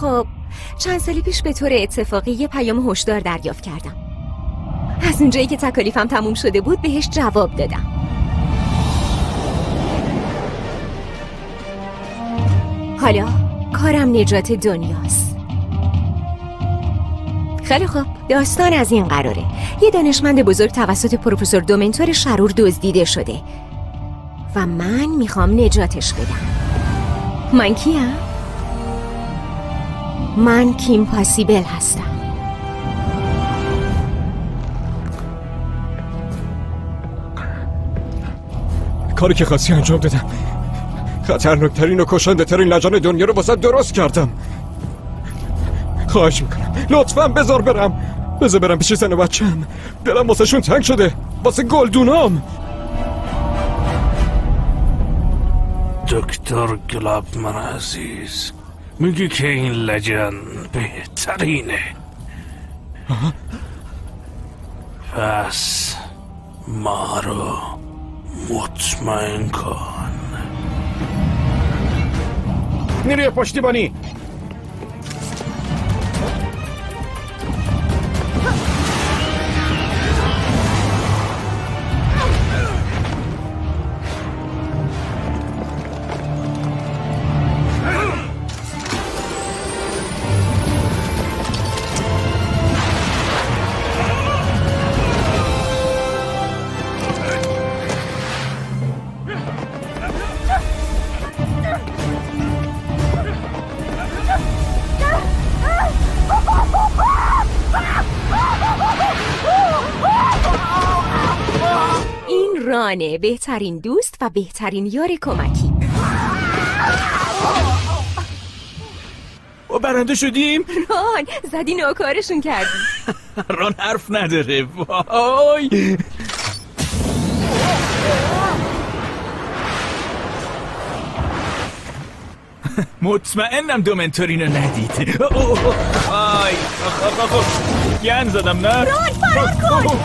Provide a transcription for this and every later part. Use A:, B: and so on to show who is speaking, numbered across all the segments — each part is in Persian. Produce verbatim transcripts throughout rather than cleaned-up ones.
A: خب چند سالی پیش به طور اتفاقی یه پیام هشدار دریافت کردم. از اونجایی که تکالیفم تموم شده بود بهش جواب دادم. حالا کارم نجات دنیاست. خیلی خوب، داستان از این قراره. یه دانشمند بزرگ توسط پروفسور دومنتور شرور دزدیده شده و من میخوام نجاتش بدم. من کیم؟ من کیم پاسیبل هستم.
B: کاری که خاصی انجام دادم. خطرناکترین و کشنده ترین لجن دنیا رو واسه درست کردم. خواهش میکنم لطفاً بذار برم. بذار برم پیش زن و بچه‌م. دلم واسه شون تنگ شده، واسه گلدونام.
C: دکتر گلابمن عزیز، میگی که این لجن بهترینه. پس ما رو مطمئن کن.
D: نیروی پشتیبانی،
A: رانه بهترین دوست و بهترین یار کمکی.
E: و برنده شدیم؟
A: ران زدی ناکارشون کردی.
E: ران حرف نداره. وای مطمئنم دومنتورینو ندید. آی گن زدم نه؟
A: ران فرار کن.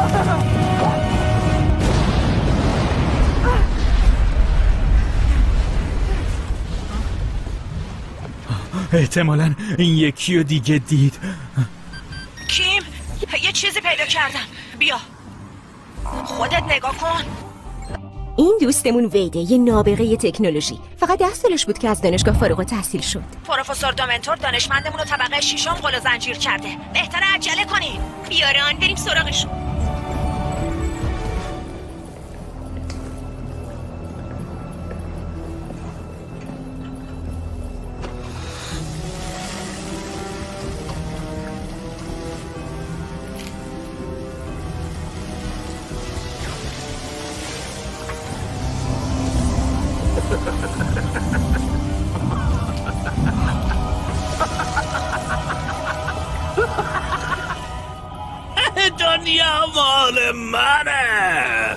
E: احتمالاً این یکی رو دیگه دید.
F: کیم یه چیزی پیدا کردم، بیا خودت نگاه کن.
A: این دوستمون ویده، یه نابغه تکنولوژی. فقط ده سالش بود که از دانشگاه فارغ التحصیل شد.
F: پروفسور دومنتور دانشمندمون رو طبقه ششم قل و زنجیر کرده. بهتره عجله کنین. بیاران بریم سراغشون.
C: دنیا مال منه.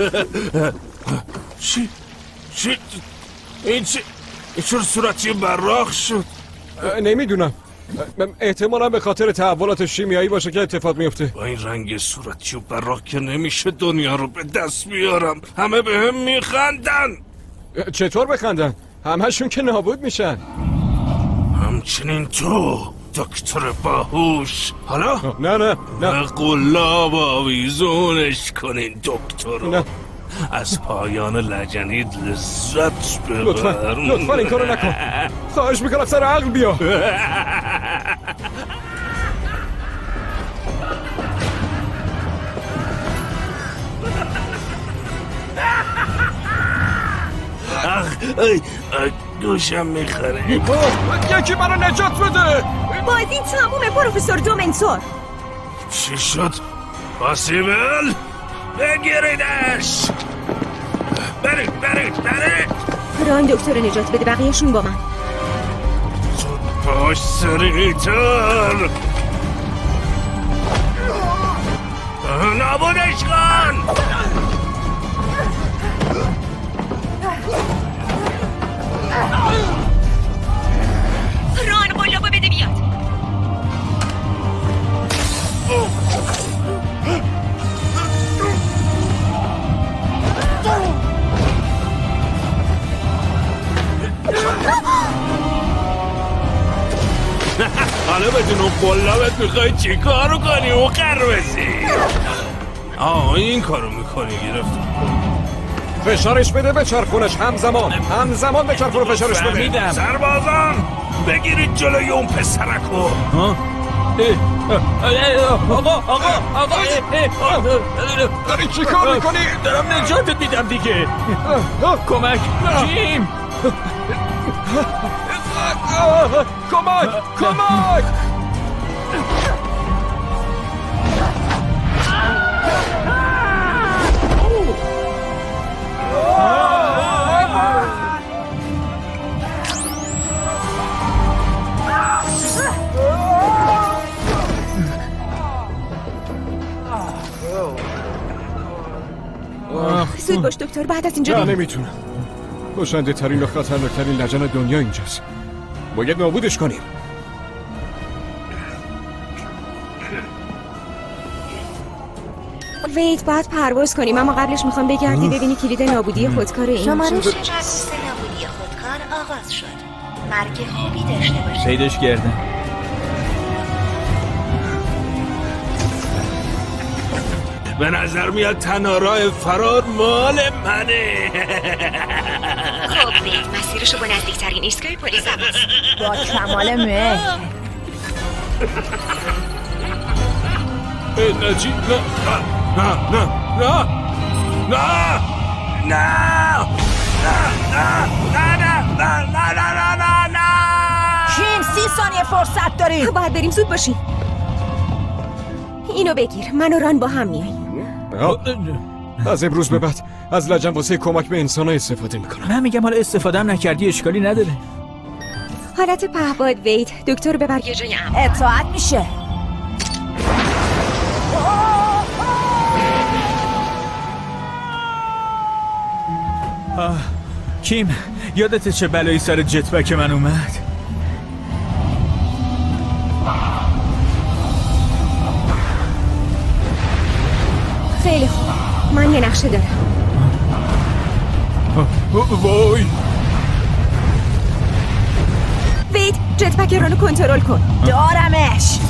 C: چی؟ چی؟ این چی؟ این چرا صورتی براق شد؟
B: نمیدونم، احتمالا به خاطر تحولات شیمیایی باشه که اتفاق میفته.
C: با این رنگ صورتی و براق که نمیشه دنیا رو به دست بیارم. همه به هم میخندن.
B: چطور بخندن؟ همهشون که نابود میشن.
C: همچنین تو دکتر باهوش. حالا؟
B: نه نه نه
C: به قلاب آویزونش کنین دکتر.
B: نه
C: از پایان لجنید لذت ببر.
B: لطفا لطفا این کارو نکن. خواهش میکنم سر عقل بیا.
C: اخ ای گوشم میخوره.
B: یکی منو نجات بده.
A: بازی تمومه پروفسور دومنتور.
C: چی شد؟ پاسیبل بگیریدش. برید برید برید.
A: ران دکتر رو نجات بده، بقیهشون با من.
C: زود باش سریعتر. نابودش کن.
F: ران قلابو بده بیاد.
C: بدون اون قلابت میخوای چی کارو کنی اون قروسی؟ آه این کارو میکنی گرفتم.
B: فشارش بده به چرخونش همزمان همزمان به چرخون فشارش بده.
E: فهمیدم.
C: سربازان بگیرید جلوی اون پسرکو.
E: ها؟ آقا آقا آقا
B: داری چی کار میکنی؟
E: دارم نجاتت میدم دیگه. کمک کیم.
B: کمک کمک.
A: زود باش دکتر، بعد از اینجا
B: نه
A: بریم.
B: نمیتونم. کشنده ترین و خطرناکترین لجن دنیا اینجاست. باید نابودش کنیم.
A: وید باید پرواز کنیم، اما قبلش میخوام بگردی ببینی کلید نابودی خودکار این
F: شمارش
A: چیز.
F: جاسوس نابودی خودکار آغاز شد. مرگ خوبی داشته باشه.
E: پیداش کردم.
C: به نظر میاد تنها راه فرار مال منه.
A: خب وید مسیرشو با نزدیکترین ایستگاه پلیس عوض.
F: با کمال مهر.
C: نجی نه نه نه نه نه نه نه نه نه نه نه نه نه نه.
F: کیم سی ثانیه فرصت داریم.
A: باید بریم، زود باشیم. اینو بگیر، من و ران با هم میاییم.
B: از امروز به بعد از لجن واسه کمک به انسان‌ها استفاده میکنم.
E: من میگم حالا استفاده هم نکردی اشکالی نداره.
A: حالت پهباد وید، دکتر ببر یه جای امن.
F: اطاعت میشه.
E: کیم یادت چه بلایی سر جت پک من اومد؟
A: خیلی خوب، من یه نقشه دارم.
E: وای
A: وید جت پک رانو کنترل کن.
F: دارمش.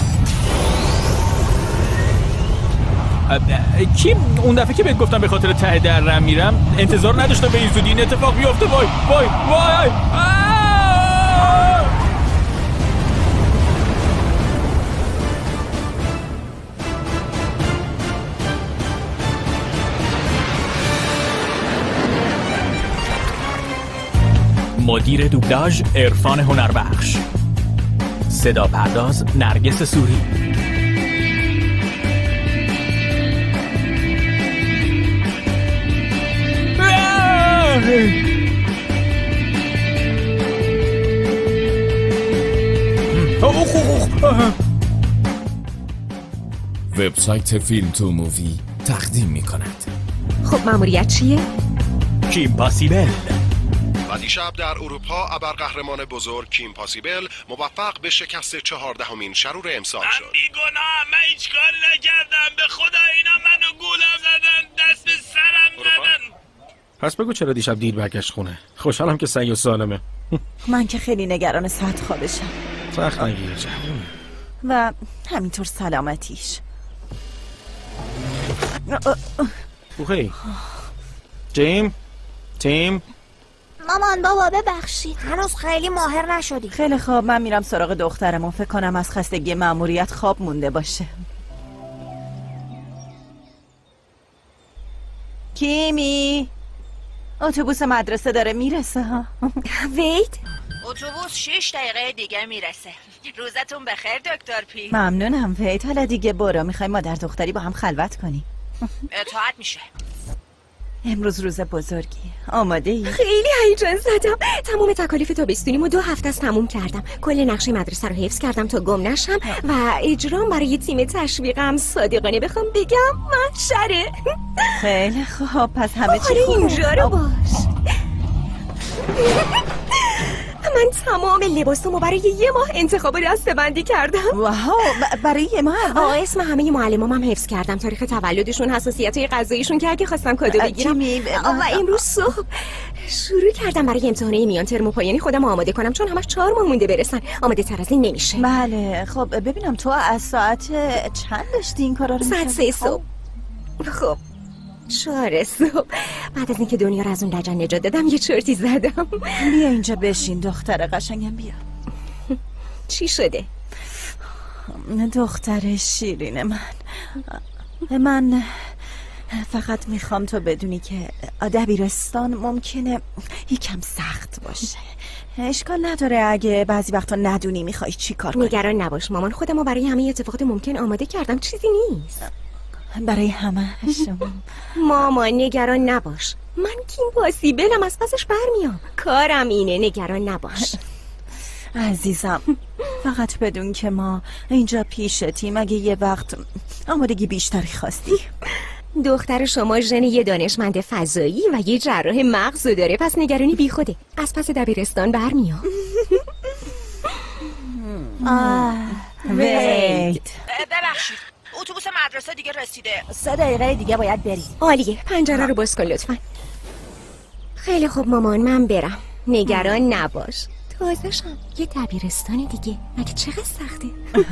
E: کیم اون دفعه که بهت گفتم به خاطر ته درم میرم انتظار نداشتم به این زودی این اتفاق بیفته. وای وای وای مدیر دوبلاژ عرفان هنربخش، صدا پرداز نرگس سوری،
G: وبسایت فیلم تو مووی تقدیم می کند.
A: خب مأموریت چیه؟
E: کیم پاسیبل.
H: و دیشب در اروپا ابرقهرمان بزرگ کیم پاسیبل موفق به شکست چهاردهمین شرور امسال شد.
C: من بیگناه، من هیچ کار نکردم. به خدا اینا منو گولم زدن، دست به سرم زدن.
D: پس بگو چرا دیشب دیر برگشت خونه؟ خوشحالم که سعی و سالمه.
I: من که خیلی نگران ساعت خوابشم
H: سخت نگیر جوون.
I: و همینطور سلامتیش.
D: اوکی جیم تیم
F: مامان بابا ببخشید، هنوز خیلی ماهر نشدی.
I: خیلی خوب، من میرم سراغ دخترمون. فکر کنم از خستگی مأموریت خواب مونده باشه. کیمی اتوبوس مدرسه داره میرسه ها.
A: وید
F: اتوبوس شش دقیقه دیگه میرسه. روزتون بخیر دکتر پی.
I: ممنونم وید. حالا دیگه برو، میخوایم مادر دختری با هم خلوت کنیم.
F: اطاعت میشه.
I: امروز روز بزرگی. آماده ای؟
A: خیلی هیجان زدم. تمام تکالیف تابستونیمو دو هفته است تموم کردم. کل نقشه مدرسه رو حفظ کردم تا گم نشم و اجرام برای تیم تشویقم صادقانه بخوام بگم محشره.
I: خیلی خوب، پس همه چی
A: آره
I: خوب.
A: اینجا رو باش. من تمام لباسامو برای یه ماه انتخاب دسته‌بندی کردم.
I: واو، برای یه ماه؟
A: آه اسم همه معلمام هم حفظ کردم، تاریخ تولدشون، حساسیت‌های غذاییشون که اگه خواستم کادو بگیرم. و امروز صبح شروع کردم برای امتحانه میان ترم و پایانی خودم آماده کنم، چون همش چهار ماه مونده برسن. آماده تر از این نمیشه.
I: بله خب ببینم تو از ساعت چند داشتی این کارا رو
A: ساعت سه صبح. خب چهار صبح بعد از اینکه دنیا رو از اون لجن نجات دادم یه چرتی زدم.
I: بیا اینجا بشین دختر قشنگم، بیا.
A: چی شده؟
I: دختر شیرین من من فقط میخوام تو بدونی که دبیرستان ممکنه یکم سخت باشه. اشکال نداره اگه بعضی وقتا ندونی میخوای چی کار کنی.
A: نگران نباش مامان، خودمو برای همه اتفاقات ممکن آماده کردم، چیزی نیست.
I: برای همه شما
A: مامان نگران نباش، من کیم پاسیبلم، از پسش برمیام، کارم اینه، نگران نباش.
I: عزیزم فقط بدون که ما اینجا پیشتیم اگه یه وقت آمادگی بیشتری خواستی.
A: دختر شما ژن یه دانشمند فضایی و یه جراح مغز داره، پس نگرانی بی خوده، از پس دبیرستان برمیام.
I: ویت
F: ببخشید اتوبوس مدرسه دیگه رسیده،
I: سه دقیقه دیگه باید بریم.
A: عالیه، پنجره رو باز کن لطفا. خیلی خوب مامان، من برم، نگران نباش. تازه‌شم یه دبیرستان دیگه، مگه چقدر سخته؟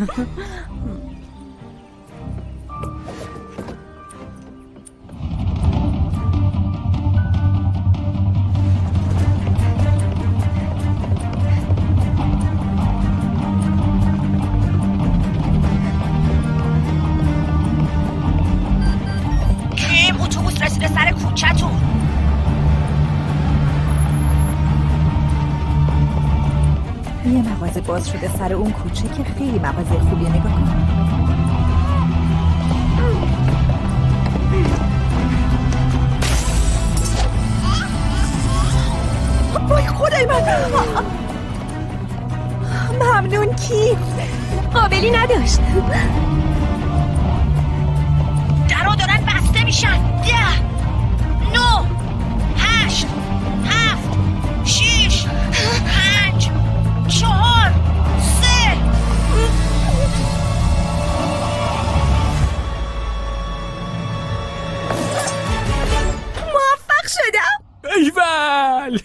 F: کیم اتوبوس رسیده سر کوچه‌تون.
I: یه مغازه باز شده سر اون کوچه که خیلی مغازه خوبیه، نگاه کن. وای خدای من، ممنون کی
A: قابلی نداشت.
F: درو دارن بسته میشن. ده نو هشت هفت شیش پنج چهار سه.
A: موفق شدم.
E: ایول.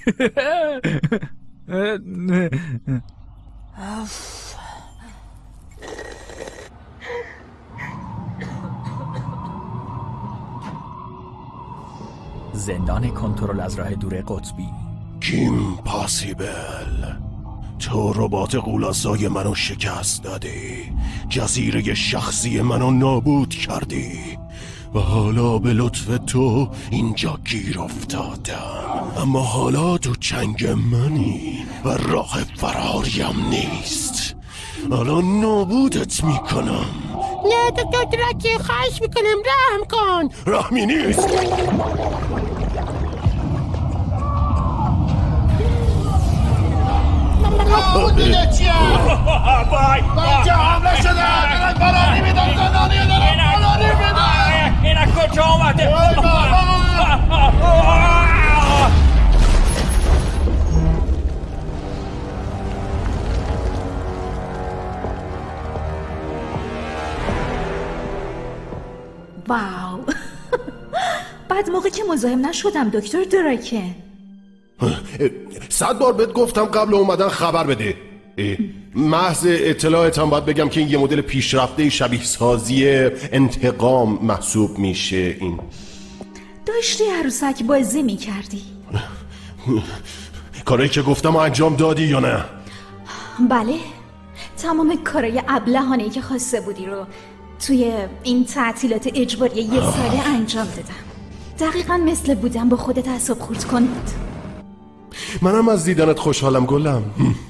E: زندان کنترل از راه دور قطبی.
H: کیم پاسیبل، تو ربات غولاسای منو شکست دادی، جزیره شخصی منو نابود کردی و حالا به لطف تو اینجا گیر افتادم، اما حالا تو چنگ منی و راه فراریم نیست. حالا نابودت میکنم.
J: نه دکتر درکی، خواهش میکنم رحم کن.
H: رحمی نیست.
J: دیگه چیه؟ بچه حمله شده، دارن فراری میدن، زنانی دارن فراری میدن.
E: این از کجا آمده؟
K: واو. بعد موقع که مزاحم نشدم دکتر دراکن.
H: صد بار بهت گفتم قبل اومدن خبر بده. محض اطلاعتم باید بگم که این یه مدل پیشرفته شبیه سازی انتقام محسوب میشه. این
K: داشتی عروسک بازی میکردی؟
H: کارایی که گفتم انجام دادی یا نه؟
K: بله، تمام کارای ابلهانه‌ای که خواسته بودی رو توی این تعطیلات اجباری یه ساله انجام دادم. دقیقا مثل بودم با خودت اعصاب خورد کن بود.
H: منم از دیدنت خوشحالم گلم.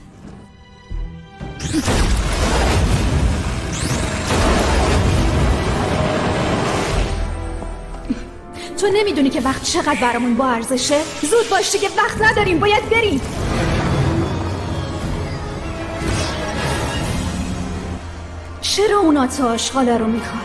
K: تو نمیدونی که وقت چقدر برامون با ارزشه؟ زود باش دیگه، وقت نداریم، باید بریم. چرا اونا تو آشغالا رو میخوای؟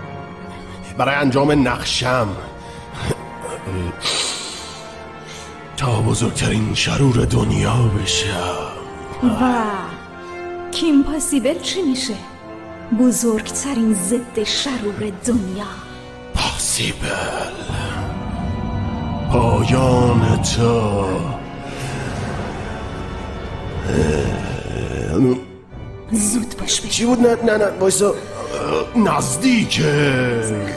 H: برای انجام نقشم. تا بزرگترین شرور دنیا بشم.
K: و کیم پاسیبل چی میشه؟ بزرگترین ضد شرور دنیا.
H: پاسیبل پایان تو.
K: زود باش بشو.
H: چی بود؟ نه نه نه بایستا. نزدیکه.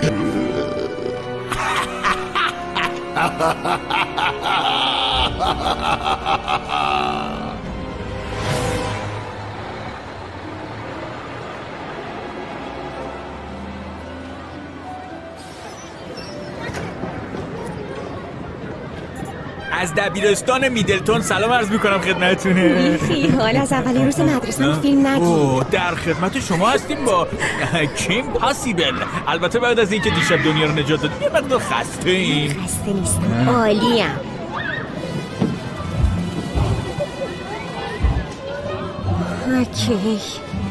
E: از دبیرستان میدلتون سلام عرض میکنم خدمتتونه.
A: فی حال از اولین روز مدرسه فیلم نگی.
E: اوه در خدمت شما هستیم با کیم پاسیبل. البته بعد از اینکه دیشب دنیا رو نجات دادیم یه مقدار خسته ایم.
A: خسته نیستم، عالیم. اوکی.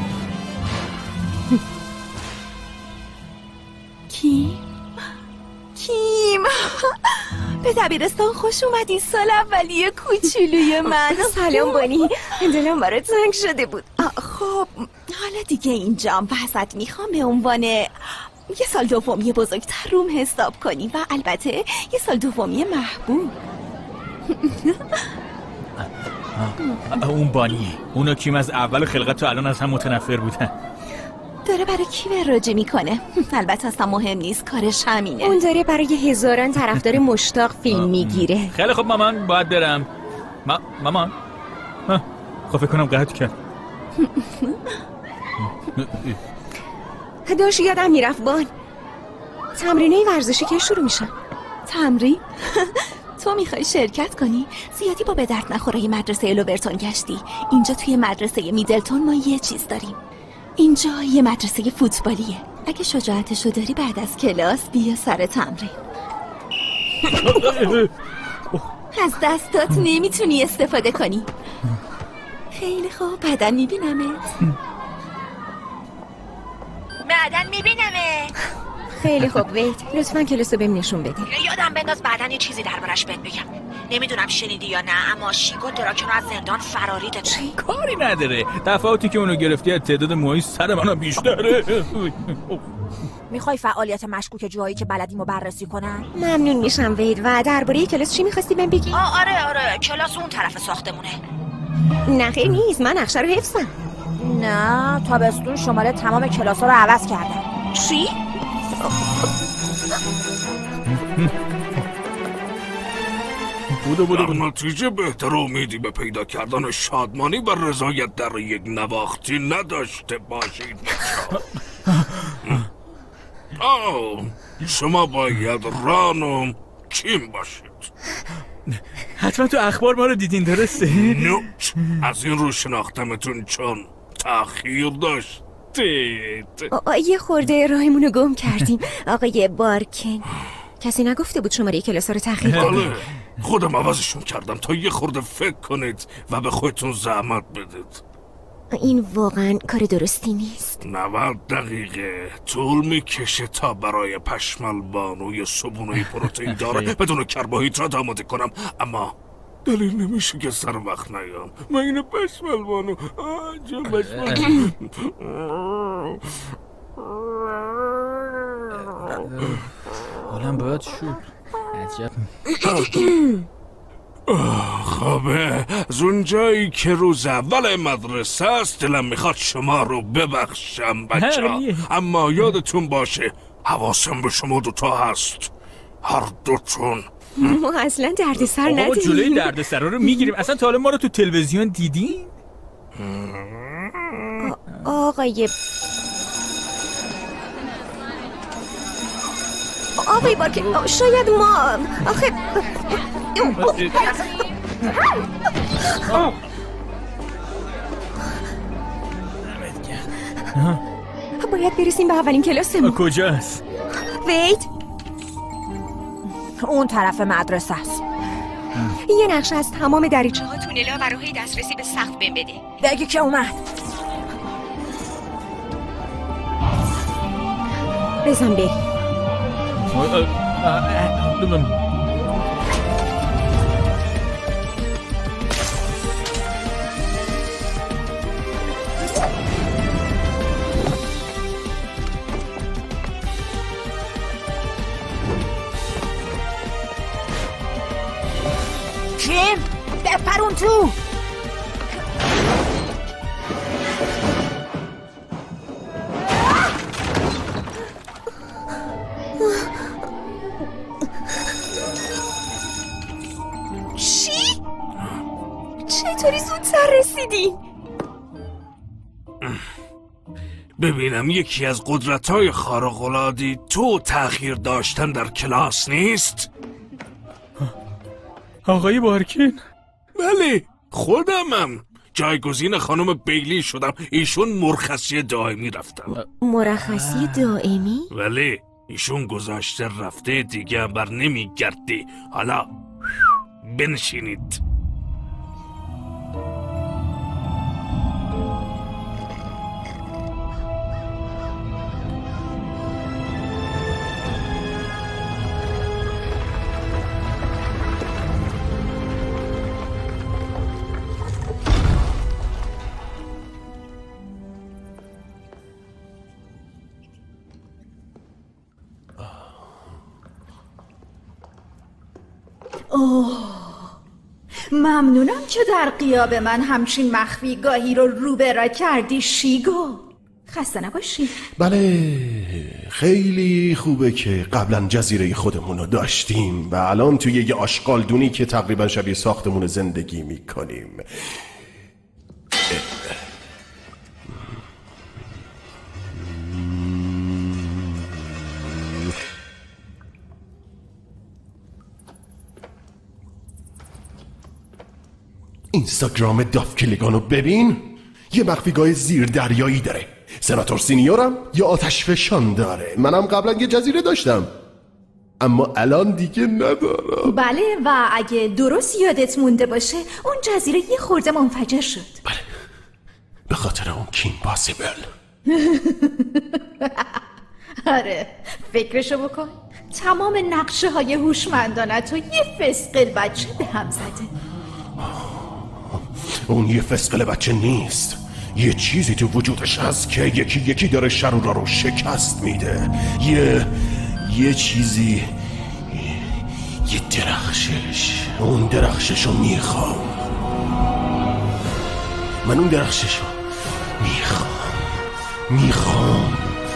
I: کیم؟ کیم؟ به دبیرستان خوش اومدی سال اولیه کوچولوی من.
A: سلام بانی، دلم برات تنگ شده بود.
I: خب حالا دیگه اینجام و ازت میخوام به عنوان یه سال دومی بزرگتر روم حساب کنی و البته یه سال دومی محبوب.
E: اون بانیه. اونا کیم از اول خلقت تا الان از هم متنفر بودن.
I: داره برای کی راجع میکنه؟ البته اصلا مهم نیست، کارش همینه.
A: اون داره برای هزاران طرفدار مشتاق فیلم میگیره.
E: خیلی خب مامان باید برم. ما... مامان خب فکر کنم قهد کرد.
A: داشت یادم میرفت بان، تمرینه ورزشی که شروع میشن.
I: تمرین؟ تو میخوای شرکت کنی؟ زیادی با به درد نخورای مدرسه الوورتون گشتی. اینجا توی مدرسه میدلتون ما یه چیز داریم. اینجا یه مدرسه فوتبالیه. اگه شجاعتشو داری بعد از کلاس بیا سر تمرین. از دستات نمیتونی استفاده کنی. خیلی خوب، بعدن میبینمت.
F: بعدن میبینمت.
A: خیلی خوب وید، لطفا کلاسو بهم نشون بده.
F: یادم بنداز بعدن یه چیزی دربارش بهت بگم. نمیدونم شنیدی یا نه، اما شیگو دراکن رو از زندان فراری داده.
E: کاری نداره. تفاوتی که اونو گرفتی از تعداد موهای سر منو بیشتره.
F: میخوای فعالیت مشکوک جایی که بلدیمو بررسی کنم؟
A: ممنون میشم وید. و درباره کلاس چی میخواستی بهم بگی؟
F: آه آره آره کلاس اون طرف ساختمونه.
A: نه خیر نیست، من نقشه رو حفظم.
F: نه تابستون شماره تمام کلاس‌ها رو عوض کردم.
A: چی؟
C: بوده بوده در نتیجه بهتر امیدی به پیدا کردن شادمانی و رضایت در یک نواختی نداشته باشید. آه شما باید ران و کیم باشید.
E: حتما تو اخبار ما رو دیدین درسته؟
C: نه از این رو شناختمتون چون تأخیر داشت.
A: یه خورده راهمونو گم کردیم آقای بارکن. کسی نگفته بود شماره کلاس رو تأخیر دادی؟
C: بله خودم عوضشون کردم تا یه خورده فکر کنید و به خودتون زحمت بدید.
A: این واقعا کار درستی نیست.
C: نود دقیقه طول میکشه تا برای پشمال بانوی صبحونه‌ای پروتئین داره بدون کربوهیدرات آماده کنم، اما دلیل نمیشه که سر وقت نیام. من اینو پشمال بانو آجا پشمال
E: حالم باید شد. عجب.
C: خبه از اونجایی که روز اول مدرسه است دلم میخواد شما رو ببخشم بچه ها، اما یادتون باشه حواسم به شما دوتا هست، هر دوتون.
A: ما اصلا دردسر نداریم.
E: ما جلوی دردسر رو میگیریم. اصلا تا حالا ما رو تو تلویزیون دیدین؟
A: آقای آقای بارکن شاید ما آخه باید برسیم به اولین کلاسمون.
E: کجاست؟
A: وید
F: اون طرف مدرسه است.
A: یه نقشه از تمام دریچه ها، تونلا و راههای دسترسی به سقف بهم بده.
F: بگی که اومد.
A: بزن بریم.
F: کیم بپرون تو.
A: چی؟ چطوری زودتر رسیدی؟
C: ببینم یکی از قدرت‌های خارق‌العادی تو تأخیر داشتن در کلاس نیست؟
E: آقای بارکین؟
C: بله خودمم. جایگزین خانم بیلی شدم. ایشون مرخصی دائمی رفتم.
A: مرخصی دائمی؟
C: ولی ایشون گذاشته رفته دیگه بر نمیگردی. حالا بنشینید.
K: اوه ممنونم که در غیاب من همچین مخفیگاهی رو روبرا کردی شیگو. خسته نباشی.
H: بله خیلی خوبه که قبلا جزیره خودمون رو داشتیم و الان توی یه آشغالدونی که تقریبا شبیه ساختمون زندگی میکنیم. اینستاگرام داف کلیگانو ببین، یه مخفیگاه زیر دریایی داره. سناتور سینیورم یا آتش فشان داره. منم قبلا یه جزیره داشتم اما الان دیگه ندارم.
K: بله و اگه درست یادت مونده باشه اون جزیره یه خورده منفجر شد.
H: بله به خاطر اون کیم پاسیبل.
K: آره فکرشو بکن. تمام نقشه های هوشمندانت و یه فسقل بچه به هم زده.
H: اون یه فسقل بچه نیست، یه چیزی تو وجودش هست که یکی یکی داره شرورا رو شکست میده. یه یه چیزی یه, یه درخشش. اون درخشش رو میخوام. من اون درخشش رو میخوام میخوام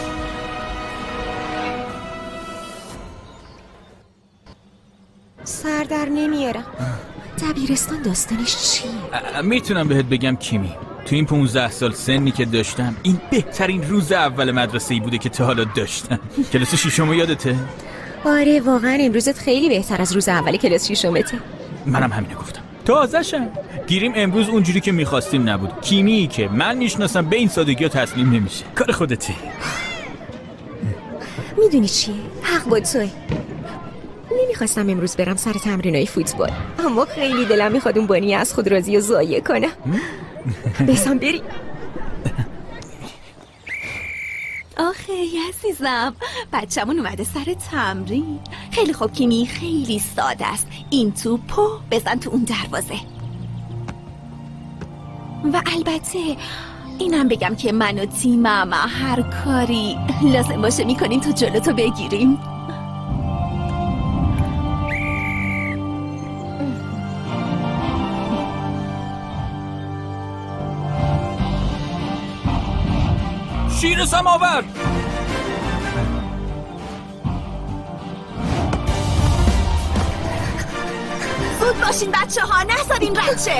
A: سر در نمیارم. دبیرستان داستانش چیه؟
E: میتونم بهت بگم کیمی، تو این پونزده سال سنی که داشتم این بهترین روز اول مدرسه‌ای بوده که تا حالا داشتم. کلاس شیشم یادته؟
A: آره واقعا امروزت خیلی بهتر از روز اول کلاس شیشمته.
E: منم همینو گفتم. تازه‌شم گیریم امروز اونجوری که میخواستیم نبود. کیمی که من میشناسم به این سادگی ها تسلیم نمیشه. کار خودتی.
A: میدونی چیه؟ حق با توه. نمیخواستم امروز برم سر تمرینای فوتبال اما خیلی دلم میخواد اون بانی از خود راضی و ضایع کنم. بسام بریم.
L: آخه عزیزم بچه‌مون اومده سر تمرین. خیلی خوب کیمی، خیلی ساده است. این توپو بزن تو اون دروازه. و البته اینم بگم که من و تیمم هر کاری لازم باشه میکنیم تا جلوتو بگیریم.
E: شیر سماور.
L: زود باشین بچه ها، نذارین رد شه.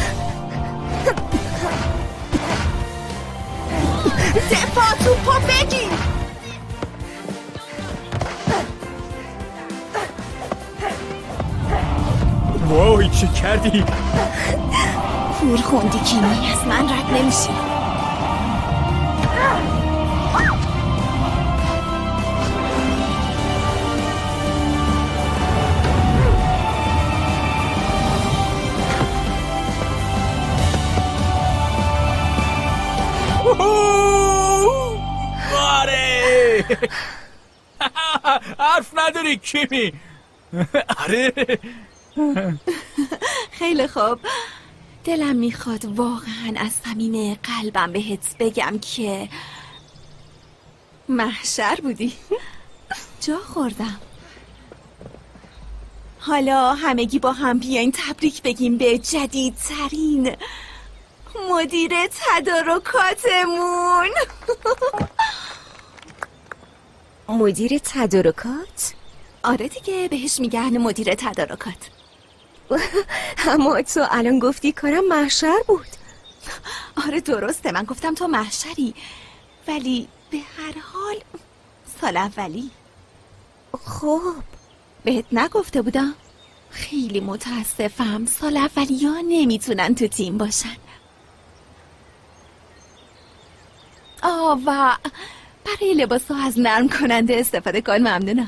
L: دفاع توپو بگیر.
E: وای چه کردی؟
L: پور خوندی کیمی، از من رد نمیشی.
E: آره حرف نداری کیمی. آره
L: خیلی خوب. دلم میخواد واقعا از صمیم قلبم بهت بگم که محشر بودی. جا خوردم. حالا همگی با هم بیاین تبریک بگیم به جدیدترین مدیر تدارکاتمون.
A: مدیر تدارکات؟
L: آره دیگه، بهش میگن مدیر تدارکات.
A: اما تو الان گفتی کارم محشر بود.
L: آره درسته، من گفتم تو محشری، ولی به هر حال سال اولی.
A: خب
L: بهت نگفته بودم؟ خیلی متاسفم، سال اولی ها نمیتونن تو تیم باشن. آه و برای لباس ها از نرم کننده استفاده کن. ممنونم.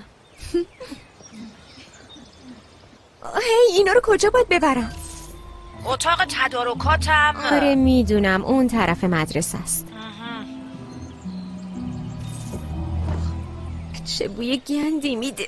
A: هی اینا رو کجا باید ببرم؟
F: اتاق تدارکاتم.
A: آره میدونم، اون طرف مدرسه است. چه بوی گندی میده.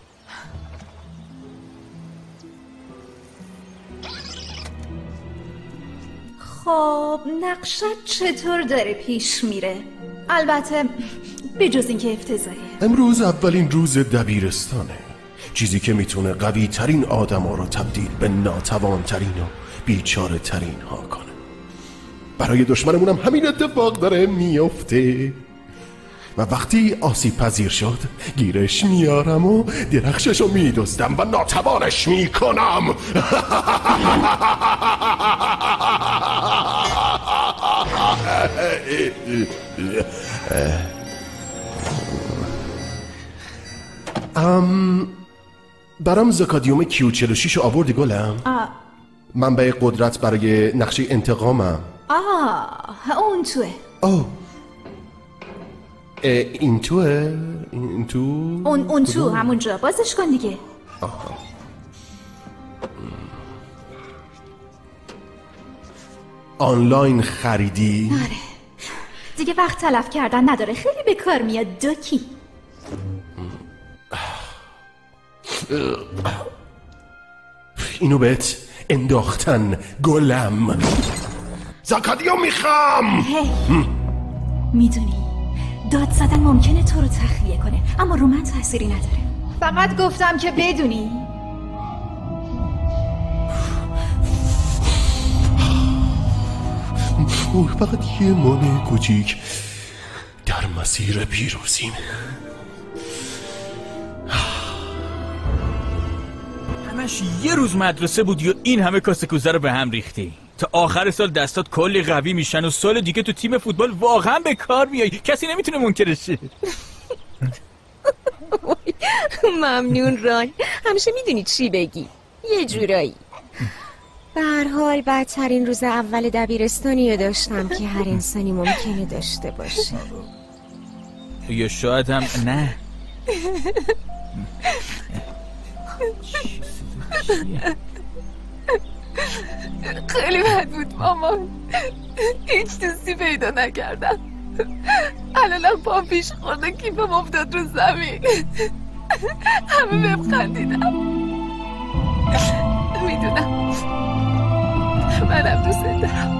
K: خب نقشت چطور داره پیش میره؟ البته بجز این که افتضاحه.
H: امروز اولین روز دبیرستانه، چیزی که میتونه قوی ترین آدم ها رو تبدیل به ناتوان ترین و بیچاره ترین ها کنه. برای دشمنمونم همین اتفاق داره میفته و وقتی آسیب پذیر شد گیرش میارم و درخشش رو میدزدم و ناتوانش میکنم. ام برام زکادیوم کیو چهل و شش رو آوردی گلم؟
K: آه
H: منبع قدرت برای نقشه انتقامم.
K: آه اون توه.
H: آه این توه؟ این تو؟
K: اون اون تو همونجا، بازش کن دیگه.
H: آها. آنلاین خریدی؟
K: آره دیگه وقت تلف کردن نداره، خیلی به کار میاد دوکی.
H: اینو بهت انداختن گلم. زکادیو میخوام.
K: هی میدونی داد زدن ممکنه تو رو تخلیه کنه، اما رو من تأثیری نداره. فقط گفتم که بدونی.
H: اوه فقط یه مانع کوچیک در مسیر پیروزیم.
E: همش یه روز مدرسه بودی و این همه کاسه کوزه رو به هم ریختی. تا آخر سال دستات کلی قوی میشن و سال دیگه تو تیم فوتبال واقعا به کار میای. کسی نمیتونه منکرش شه.
A: ممنون ران، همیشه میدونی چی بگی، یه جورایی. به هر حال بدترین روز اول دبیرستانی رو داشتم که هر انسانی ممکنه داشته باشه.
E: یا شاید هم نه.
M: خیلی بد بود مامان، هیچ دوستی پیدا نکردم. الانم پام پیش خورده کیفم افتاد رو زمین. همه بهم خندیدم. میدونم منم دوست دارم.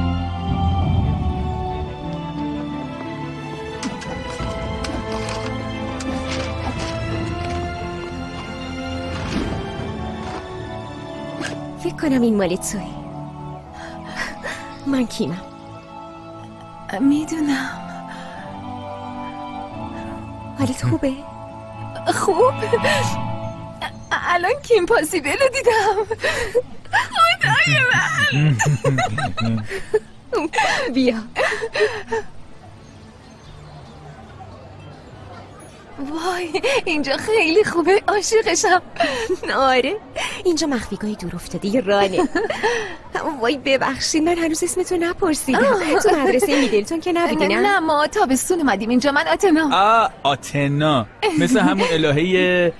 A: فکر کنم این مال توی. من کیمم.
M: میدونم.
A: حالت خوبه؟
M: خوب؟ الان کیم پاسیبل رو دیدم. خدای من.
A: بیا.
M: وای اینجا خیلی خوبه، عاشقشم.
A: آره اینجا مخفیگاهی دور افتاده رانه. وای ببخشید من هنوز اسمتو نپرسیدم. تو مدرسه میدلتون که نبودی نه؟
M: نه ما تابستون اومدیم اینجا. من آتنا.
E: آه آتنا مثل همون الهه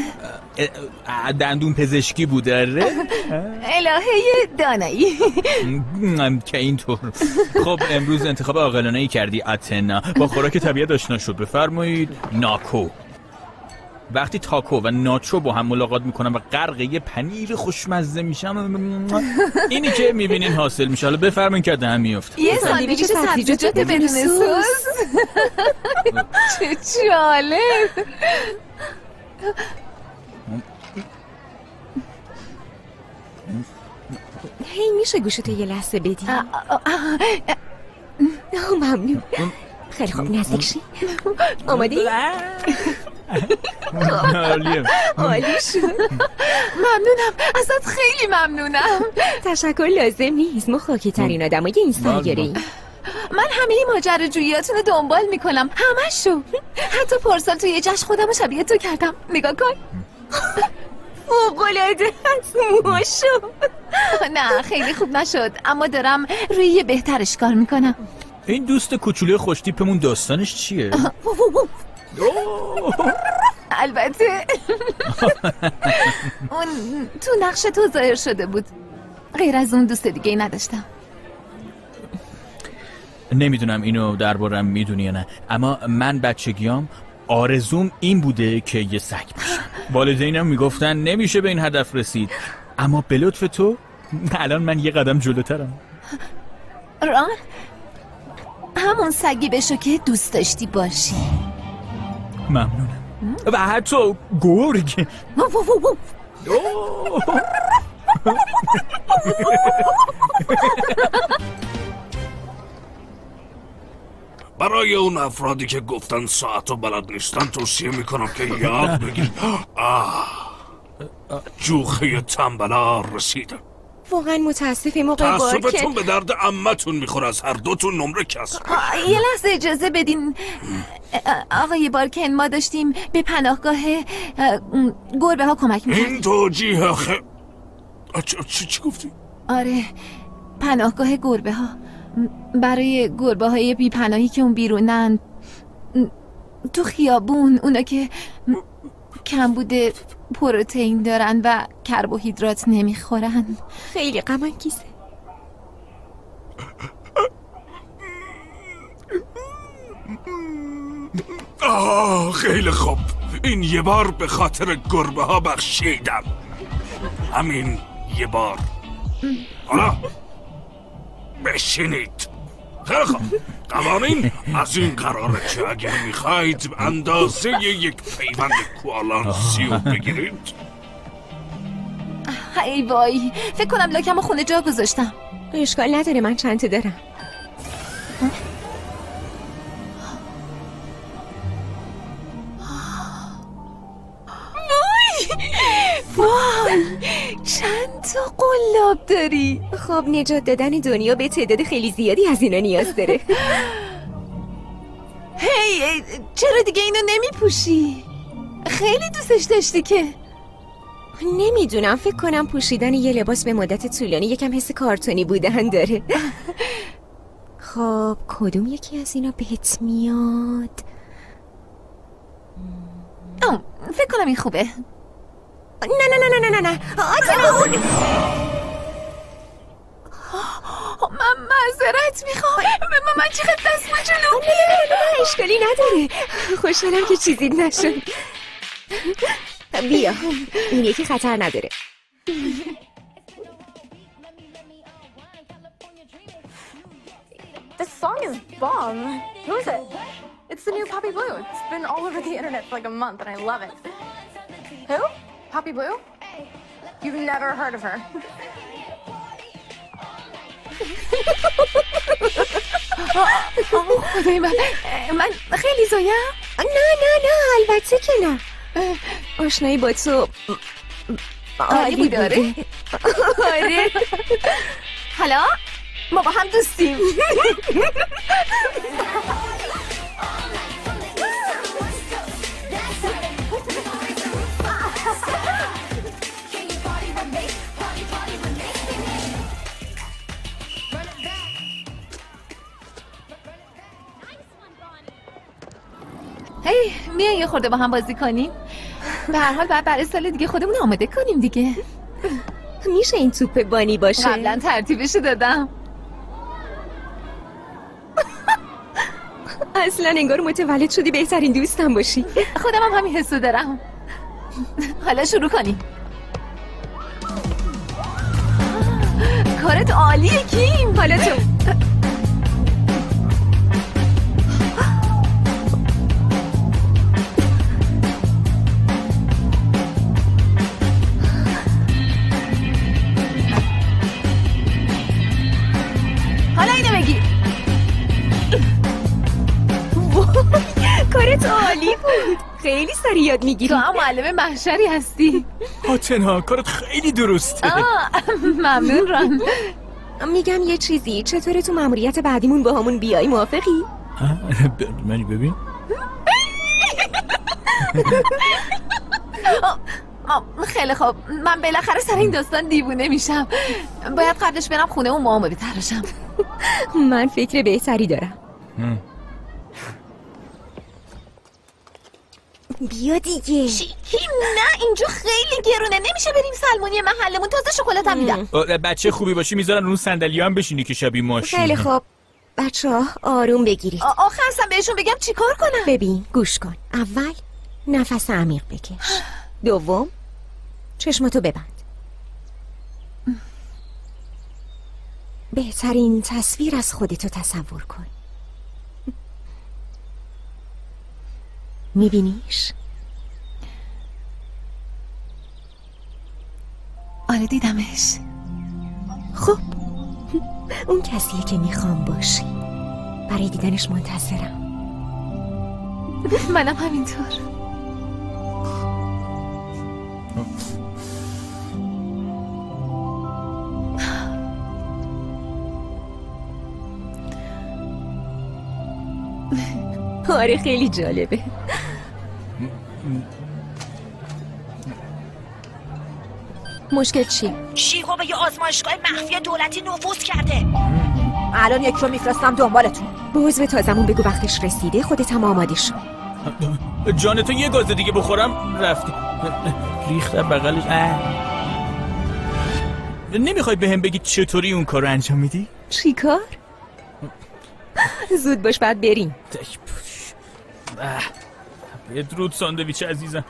E: دندون پزشکی بوده.
M: الهه دانایی
E: که اینطور. خب امروز انتخاب عاقلانه ای کردی آتنا، با خوراک طبیعت آشنا شد. بفرمایید ناکو. وقتی تاکو و ناچو با هم ملاقات میکنم و غرق یه پنیر خوشمزه میشم، اینی که میبینین حاصل میشه. حالا بفرمایید که دهم میفته.
M: یه ساندویچ سبزیجات بدون سس. چه جالب.
A: هی میشه گوشتو یه لحظه بدی؟ ممنون. خیلی خوب نزدیک شی. آمادی؟ عالی شد.
M: ممنونم ازت، خیلی ممنونم.
A: تشکر لازم نیست، ما خاکی ترین آدمای این سایره.
M: من همه ماجراجوییاتونو دنبال میکنم، همشو. حتی پارسال توی یه جشن خودمو شبیه تو کردم. نگاه کن.
A: فوق‌العاده هست، ماشو.
M: نه خیلی خوب نشد، اما دارم روی یه بهترش کار میکنم.
E: این دوست کوچولوی خوشتیپمون داستانش چیه؟
M: البته اون تو نقش تو ظاهر شده بود، غیر از اون دوست دیگه ای نداشتم.
E: نمیدونم اینو دربارم میدونی یا نه، اما من بچگیام آرزوم این بوده که یه سگ باشم. والدینم میگفتن نمیشه به این هدف رسید، اما به لطف تو الان من یه قدم جلوترم.
M: ران، همون سگی بشو که دوست داشتی باشی.
E: ممنونم. و حتی گرگ.
C: برای اون افرادی که گفتن ساعتو بلد نیستن توصیه میکنم که یاد بگیر. آه جوخه تنبلا رسیده.
A: واقعا متاسفی موقع بار که
C: تأسفتون به درد عمتون میخوره. از هر دوتون نمره کسب.
M: یه لحظه اجازه بدین آقای بارکن، ما داشتیم به پناهگاه گربه ها کمک میکردیم.
C: این توجیه خ... چی چی گفتی؟
M: آره، پناهگاه گربه ها برای گربه های بی پناهی که اون بیرونن تو خیابون، اونا که کمبود پروتئین دارن و کربوهیدرات نمیخورن.
A: خیلی غم انگیزه.
C: آه خیلی خوب، این یه بار به خاطر گربه ها بخشیدم. همین یه بار. حالا بشینید. خیلی خوب، قوانین از این قراره که اگر میخواید اندازه یک پیوند کوالانسیو بگیرید.
M: ای وای، فکر کنم لاکم خونه جا گذاشتم.
A: اشکال نداره، من چند تا دارم.
M: وای، چند تا قلاب داری.
A: خب نجات دادن دنیا به تعداد خیلی زیادی از اینا نیاز داره.
M: هی، چرا دیگه اینو نمی پوشی؟ خیلی دوستش داشتی که.
A: نمیدونم، فکر کنم پوشیدن یه لباس به مدت طولانی یکم حس کارتونی بودن داره. خب کدوم یکی از اینا بهت میاد؟
M: آم، فکر کنم این خوبه.
A: نه نه نه نه نه نه آتنا اون
M: من معذرت میخوام. من چقدر دست ما جلو.
A: نه نه نه اشکالی نداره. خوشحالم که چیزی نشد. بیا، این یکی خطر نداره.
N: This song is bomb. Who is it? It's the new Poppy Blue. It's been all over the internet for like a month and I love it. Who? Poppy Blue? You've never heard of her.
M: خدای من من خیلی زایم.
A: نه نه نه البته که نه. آشنایی با تو
M: عالی بود. داره
A: آره.
M: حالا ما با هم دوستیم. هی میای یه خورده با هم بازی کنیم؟ به هر حال بعد برای سال دیگه خودمون آماده کنیم دیگه.
A: میشه این توپ بانی باشه؟
M: قبلا ترتیبشو دادم.
A: اصلا انگار متولد شدی بهترین دوستم باشی.
M: خودم هم همین حسو دارم. حالا شروع کنیم. کارت عالیه کیم.
A: حالا تو خیلی سریع یاد میگیری.
M: تو هم معلم محشری هستی.
E: آتنا کارت خیلی درسته.
M: ممنون ران.
A: میگم یه چیزی، چطوره تو ماموریت بعدیمون با همون بیای؟ موافقی؟
E: منی ببین.
M: خیلی خوب، من بالاخره سر این داستان دیوونه میشم. باید قبلش برم خونه اون مامو بتراشم.
A: من فکر بهتری دارم. بیا دیگه.
L: کیم نه اینجا خیلی گرونه، نمیشه بریم سلمونی محلمون، تازه شکلات هم میدم.
E: بچه خوبی باشی میذارن اون صندلی هم بشینی که شبیه ماشین.
A: خیلی خوب بچه ها آروم بگیرید.
M: آخه اصلا بهشون بگم چی کار کنم؟
A: ببین گوش کن، اول نفس عمیق بکش، دوم چشماتو ببند. بهترین تصویر از خودتو تصور کن. میبینیش؟
M: آره دیدمش.
A: خب اون کسیه که میخوام باشی. برای دیدنش منتظرم.
M: منم همینطور.
A: آره خیلی جالبه. مشکل چی؟
F: شیوا به یه آزمایشگاه مخفی دولتی نفوذ کرده.
I: الان یک رو میفرستم دنبالتون.
A: به عضو تازمون بگو وقتش رسیده، خودت هم آماده شو.
E: جان تو یه گاز دیگه بخورم رفتی. ریخت بغلش. نمیخوای به هم بگی چطوری اون کار رو انجام میدی؟
A: چی کار؟ زود باش بعد بریم.
E: بدرود ساندویچ عزیزم.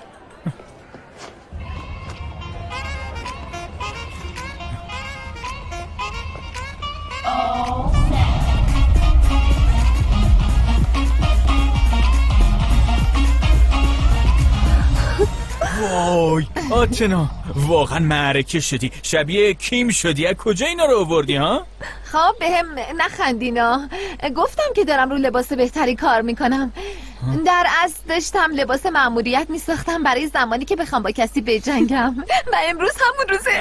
E: وای آتنا واقعا معرکه شدی، شبیه کیم شدی. از کجا اینا رو آوردی ها؟
M: خب بهم نخندینا، گفتم که دارم رو لباس بهتری کار میکنم. در اصل داشتم لباس مأموریت میساختم برای زمانی که بخوام با کسی بجنگم و امروز همون روزه.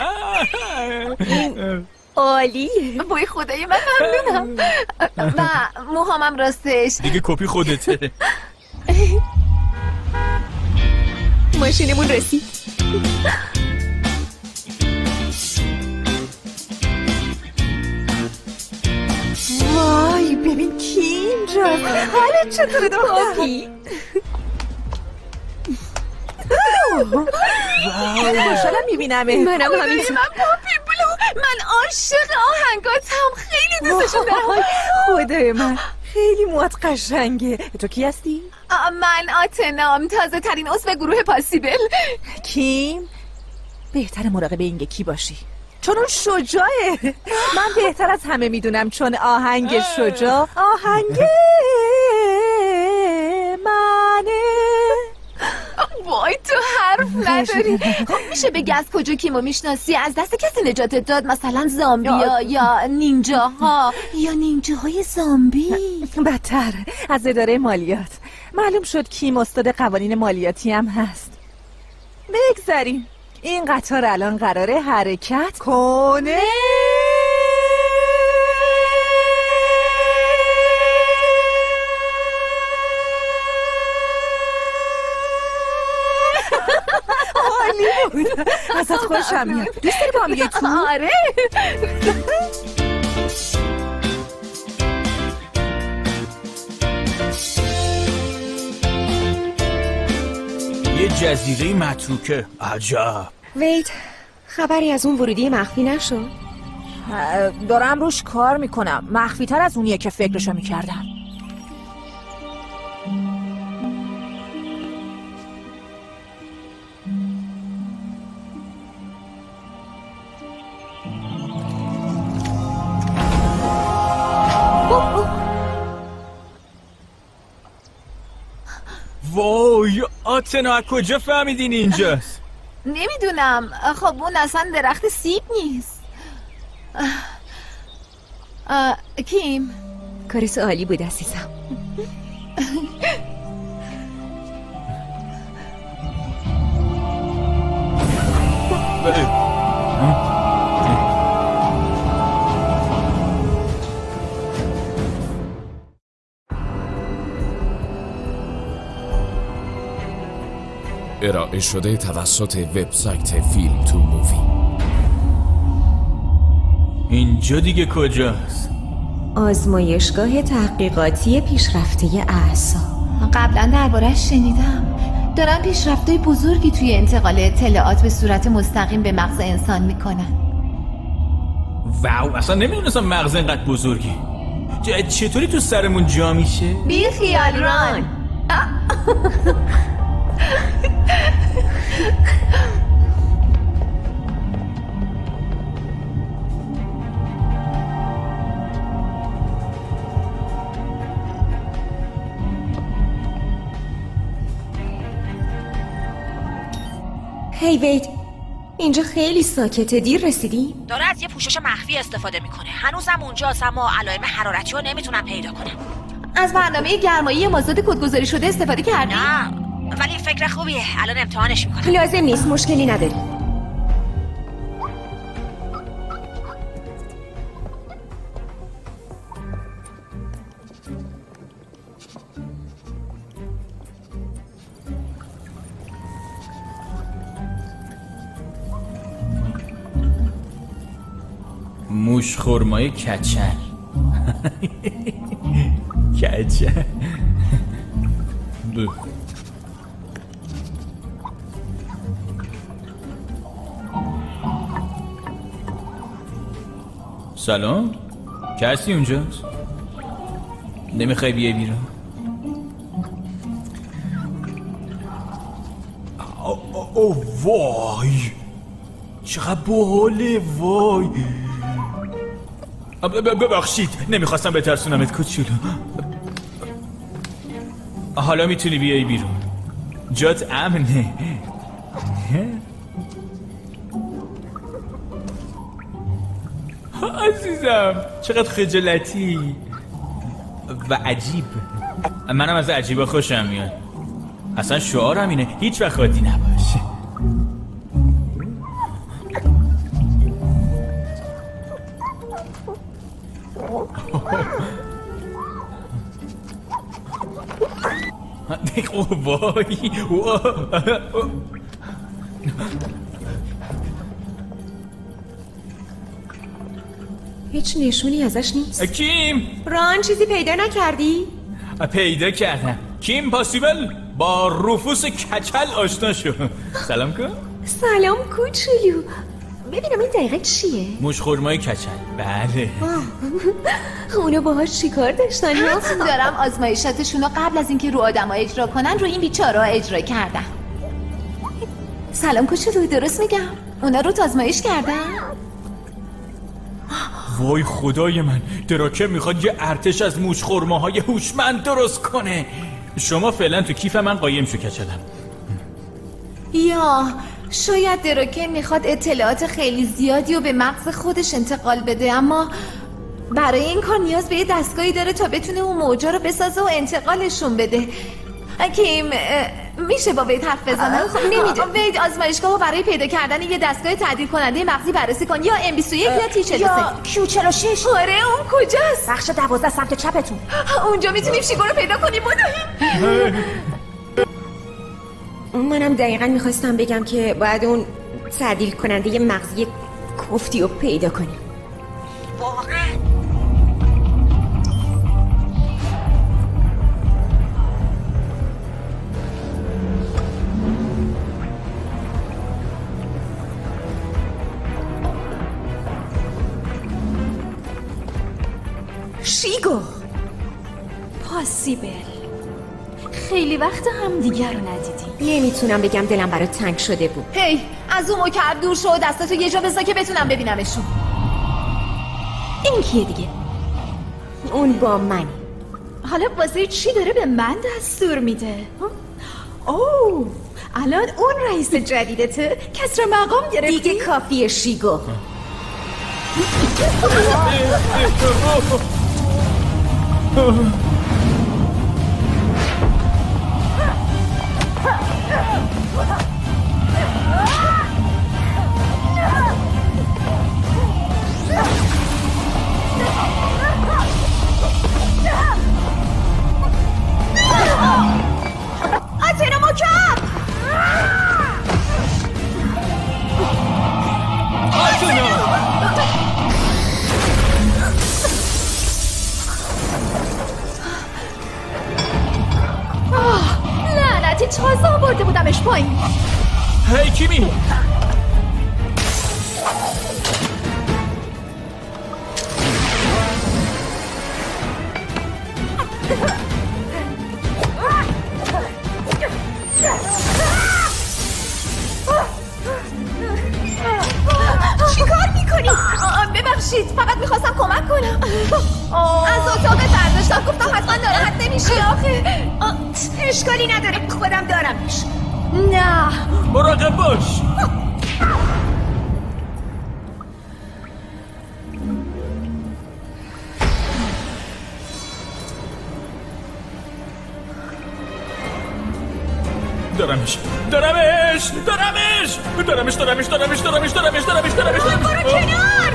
A: عالی.
M: بای خدای من ممنونم. و موهامم راستش
E: دیگه کپی خودته.
A: ماشینمون رسید.
I: وای ببین کیم جان، حالت چطوره دختر؟ خوشحالم میبینمه.
A: منم همینطور.
M: من پاپی بلو، من عاشق آهنگاتم، خیلی دوستشون دارم.
I: خدای من خیلی موات قشنگه. تو کی هستی؟
M: من آتنام، تازه ترین عضو گروه پاسیبل.
I: کیم؟ بهتر مراقب این کی باشی چون اون شجاعه. من بهتر از همه میدونم چون آهنگ شجاع آهنگ منه.
M: وای تو حرف نداری. خب میشه بگی از کجا کیمو میشناسی؟ از دست کسی نجاتت داد؟ مثلا زامبیا یا نینجاها یا نینجاهای زامبی؟
I: بدتر از اداره مالیات. معلوم شد کیم استاد قوانین مالیاتی هم هست. بگذاریم این قطار الان قراره حرکت کنه. عالی بود. ازت خوشم میاد. دوست داری با هم یه تو؟
M: آره.
E: یه جزیره متروکه. عجب.
A: وید خبری از اون ورودی مخفی نشد؟
I: دارم روش کار میکنم. مخفی تر از اونیه که فکرشو میکردم.
E: وای آتنا کجا فهمیدین اینجاست؟
M: نمیدونم. خب اون اصلا درخت سیب نیست. آه، کیم
A: کارت عالی بود عزیزم.
G: ارائه شده توسط وبسایت فیلم تو مووی.
E: اینجا دیگه کجاست؟
A: آزمایشگاه تحقیقاتی پیشرفته اعصاب.
K: قبلا درباره‌اش شنیدم. دارن پیشرفت‌های بزرگی توی انتقال اطلاعات به صورت مستقیم به مغز انسان میکنن.
E: واو، اصلا نمیدونستم مغز اینقدر بزرگی. چطوری تو سرمون جا میشه؟
K: بی خیال ران.
A: هی وید، اینجا خیلی ساکته. دیر رسیدی؟
F: داره از یه پوشش مخفی استفاده میکنه. هنوزم اونجاست اما علائم حرارتی رو نمیتونم پیدا کنم.
K: از برنامه گرمایی مازاد کدگذاری شده استفاده کردی؟
F: نه، ولی فکر خوبیه. الان امتحانش میکنم.
A: لازم نیست، مشکلی نداری.
E: موش خرمای کچل. کچل. سلام، کسی اونجاست؟ نمیخوای بیای بیرون؟ اوه وای، چقدر باحاله. وای ببخشید، نمیخواستم بترسونمت کوچولو. حالا میتونی بیای بیرون، جات امنه. عزیزم چقدر خجالتی و عجیب. منم از عجیبا خوشم میاد. اصلا شعارم اینه هیچ وقت عادی نباشه. وای
A: هیچ نشونی ازش نیست.
E: کیم؟
A: ران، چیزی پیدا نکردی؟
E: پیدا کردم. کیم پاسیبل با رفوس کچل آشنا شد. سلام کن.
A: سلام کوچولو. ببینم این دقیقه چیه؟
E: موش خرمای کچل. بله.
A: اونو باهاش چیکار داشتن؟
K: دارم آزمایشاتشونو قبل از اینکه رو آدم‌ها اجرا کنن رو این بیچاره‌ها اجرا کردن. سلام کوچولو، درست میگم؟ اونا رو آزمایش کردن؟
E: وای خدای من، دراکه میخواد یه ارتش از موش خرماهای هوشمند درست کنه. شما فعلا تو کیف من قایم شو کچلم.
K: یا شاید دراکه میخواد اطلاعات خیلی زیادی رو به مغز خودش انتقال بده، اما برای این کار نیاز به یه دستگاهی داره تا بتونه اون موجا رو بسازه و انتقالشون بده. کیم میشه با وید حرف بزنم؟
A: خب نمیدونم.
K: وید آزمایشگاه رو برای پیدا کردن یه دستگاه تعدیل کننده مغزی بررسی کن، یا ام بیست و یک یا تی چهل و سه
A: یا کیو چهل و شش.
K: آره اون کجاست؟
A: بخش دوازده سمت چپتون.
K: اونجا میتونیم شیگو رو پیدا کنیم.
A: منم دقیقا میخواستم بگم که باید اون تعدیل کننده مغزی کفتی رو پیدا کنیم.
F: واقعا
A: شیگو
K: پاسیبل. خیلی وقت هم دیگر رو ندیدیم.
A: نمیتونم بگم، دلم برای تنگ شده بود.
K: هی از اون مکعب دور شو، دستاتو یه جا بذار که بتونم ببینمشون. این کیه دیگه؟
A: اون با منی.
K: حالا واسه چی داره به من دستور میده؟ اوه الان اون رئیس جدیدته؟ کسر مقام گرفتی؟
A: دیگه کافیه شیگو.
K: بیارینش پایین.
E: هی کیمی
K: چی کار میکنی؟ ببخشید فقط میخواستم کمک کنم. از اتاق برداشتم گفتم حتما ناراحت نمیشی آخه.
F: اشکالی نداره خودم دارمش.
K: نه
E: مراقب باش. دارمش دارمش دارمش دارمش دارمش دارمش دارمش دارمش دارمش دارمش دارمش
K: برو کنار.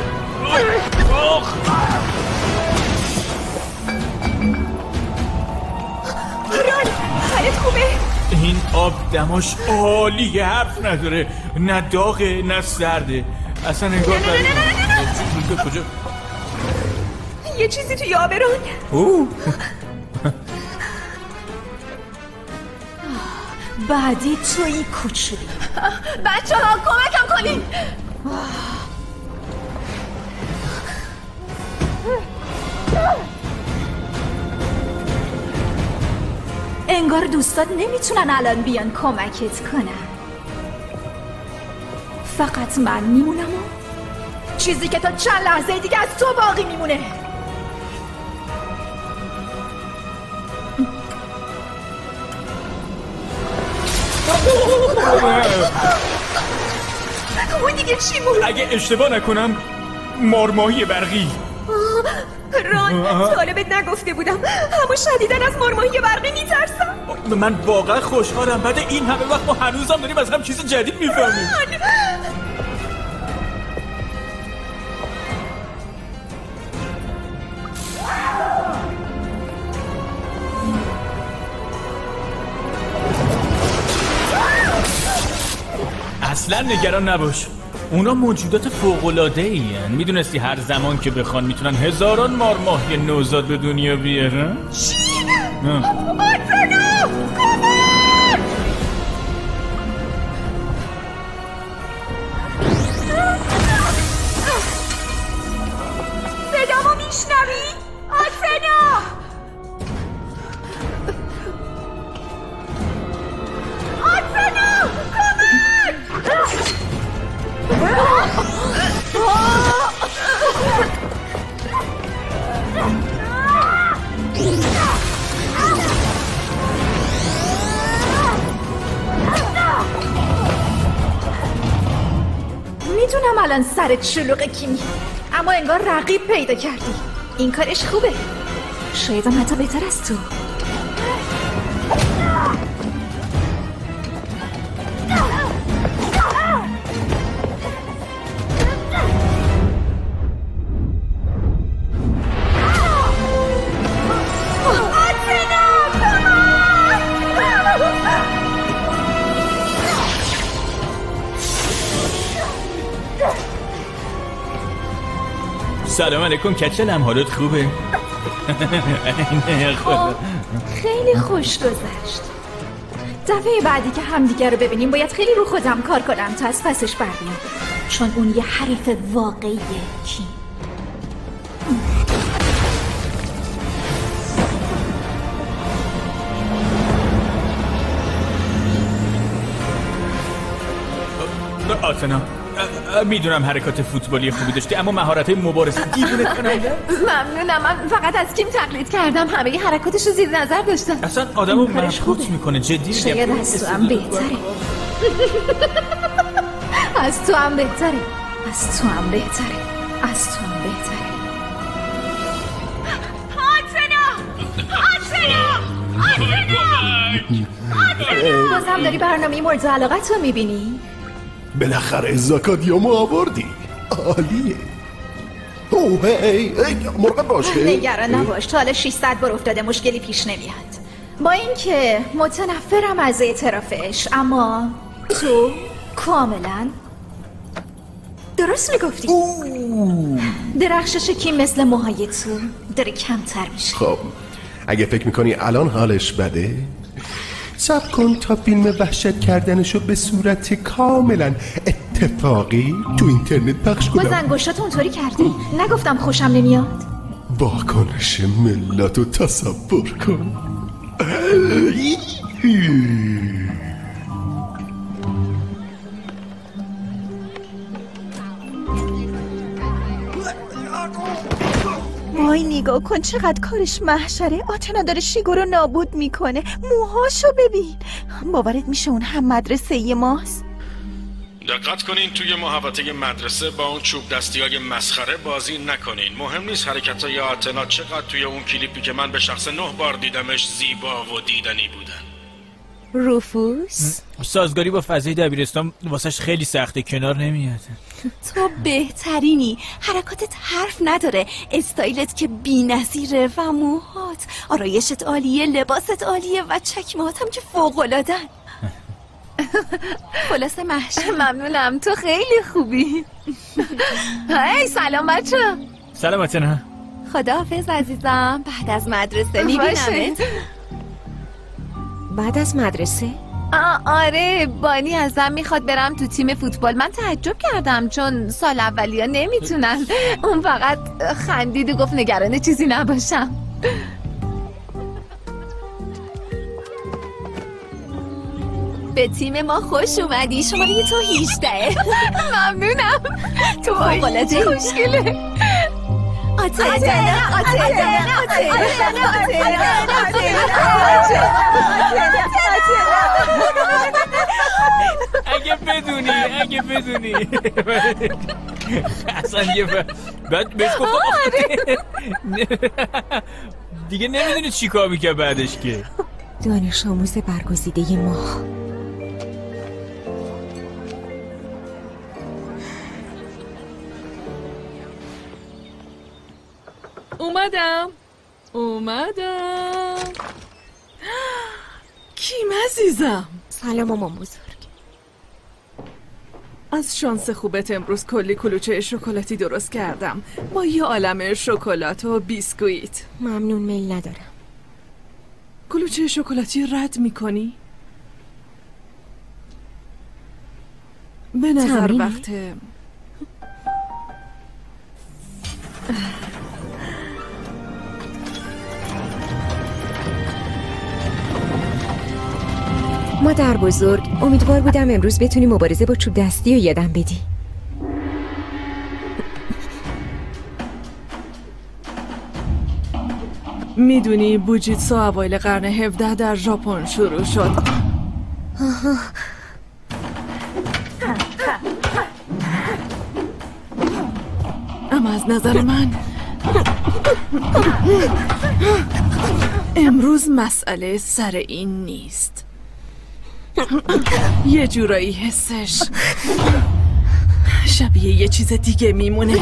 K: ران حالت خوبه؟
E: این آب دماش عالیه، حرف نداره، نه داغه نه سرده اصلا انگار
K: نه نه نه نه نه
E: کجا؟
K: یه چیزی توی آب ران.
E: اوه
K: بعدی توی کوچولی. بچه ها کمکم کنین. انگار دوستات نمیتونن الان بیان کمکت کنن. فقط من میمونم و چیزی که تا چند لحظه دیگه از تو باقی میمونه. اون دیگه چی بود؟
E: اگه اشتباه نکنم مارماهی برقی.
K: ران طالبت نگفته بودم اما شدیدن از مارماهی برقی میترسم.
E: من واقعا خوشحالم بعد این همه وقت ما هنوزم داریم از هم چیز جدید میفهمیم. اصلا نگران نباش، اونا موجودات فوق‌العاده این. میدونستی هر زمان که بخوان میتونن هزاران مارماهی نوزاد به دنیا بیارن؟
K: چی؟ آتنا! کمک! صدامو میشنوی؟ آتنا! آتنا! کمک! میدونم الان سرت شلوغه کیمی، اما انگار رقیب پیدا کردی. این کارش خوبه، شاید هم حتی بهتر از تو.
E: سلام علیکم کچلم، حالت خوبه؟
K: خب خیلی خوش گذشت. دفعه بعدی که همدیگه رو ببینیم باید خیلی رو خودم کار کنم تا از پسش بر بیام، چون اون یه حریف واقعیه. کی؟
E: آتنا میدونم حرکات فوتبالی خوبی داشتی اما مهارت مبارزه دیوونه کننده.
K: ممنونم، من فقط از کیم تقلید کردم، همه حرکاتش رو زیر نظر داشتم.
E: اصلا آدمو مبهوت میکنه، جدی
K: شاید از تو هم بهتره. از تو هم بهتره از تو هم بهتره از تو هم بهتره. آتنا! آتنا! بازم داری برنامه مورد علاقت رو میبینی؟
H: بالاخره زاکادیامو آوردی، عالیه. اوه هی مرغ باشه.
K: نگران نباش، تا حالا ششصد بار افتاده، مشکلی پیش نمیاد. با اینکه متنفرم از اعترافش، اما تو کاملا درست میگفتی. درخشش کی مثل موهای تو داره کمتر میشه.
H: خب اگه فکر میکنی الان حالش بده، صبر کن تا فیلم وحشت کردنشو به صورت کاملا اتفاقی تو اینترنت پخش کنم.
K: با زنگوشات اونطوری کردی؟ نگفتم خوشم نمیاد.
H: واکنش ملتو تصور کن.
I: وای نگاه کن چقدر کارش محشره. آتنا داره شیگو رو نابود میکنه. موهاشو ببین. باورت میشه اون هم مدرسه ی ماست؟
D: دقت کنین توی محوطه مدرسه با اون چوب دستی های مسخره بازی نکنین. مهم نیست حرکت های آتنا چقدر توی اون کلیپی که من به شخص نه بار دیدمش زیبا و دیدنی بودن.
A: روفوس
E: سازگاری با فضای دبیرستان واسش خیلی سخته، کنار نمیاد.
L: تو بهترینی، حرکاتت حرف نداره، استایلت که بی‌نظیره و موهات، آرایشت عالیه، لباست عالیه و چکمه‌هات هم که فوق‌العاده‌ن. خلاصه محشر
M: ممنونم، تو خیلی خوبی. هی سلام بچه.
E: سلام آتنا.
L: خداحافظ عزیزم، بعد از مدرسه میبینمت.
A: بعد از مدرسه؟
M: آه آره، بانی ازم میخواد برم تو تیم فوتبال. من تعجب کردم چون سال اولی ها نمیتونن. اون فقط خندید و گفت نگران چیزی نباشم.
L: به تیم ما خوش اومدی، شماره تو هجده.
M: ممنونم، تو فوق‌العاده خوشگله.
L: آتنا آتنا آتنا
E: اگه بدونی اگه بدونی اصلا یه بعد بهش گفتم دیگه نمیدونی چی کار میکنه بعدش که.
A: دانش آموز برگزیده ما.
M: اومدم اومدم کیم عزیزم؟
A: سلام مامان بزرگ.
M: از شانس خوبت امروز کلی کلوچه شکلاتی درست کردم با یه عالمه شکلات و بیسکویت.
A: ممنون، میل ندارم.
M: کلوچه شکلاتی رد میکنی؟ به نظر وقت
A: مادر بزرگ، امیدوار بودم امروز بتونی مبارزه با چوب دستی رو یادم بدی.
M: میدونی بوجیتسو اوایل قرن هفدهم در ژاپن شروع شد.
A: آها.
M: اما از نظر من امروز مسئله سر این نیست. یه جورایی حسش شبیه یه چیز دیگه میمونه.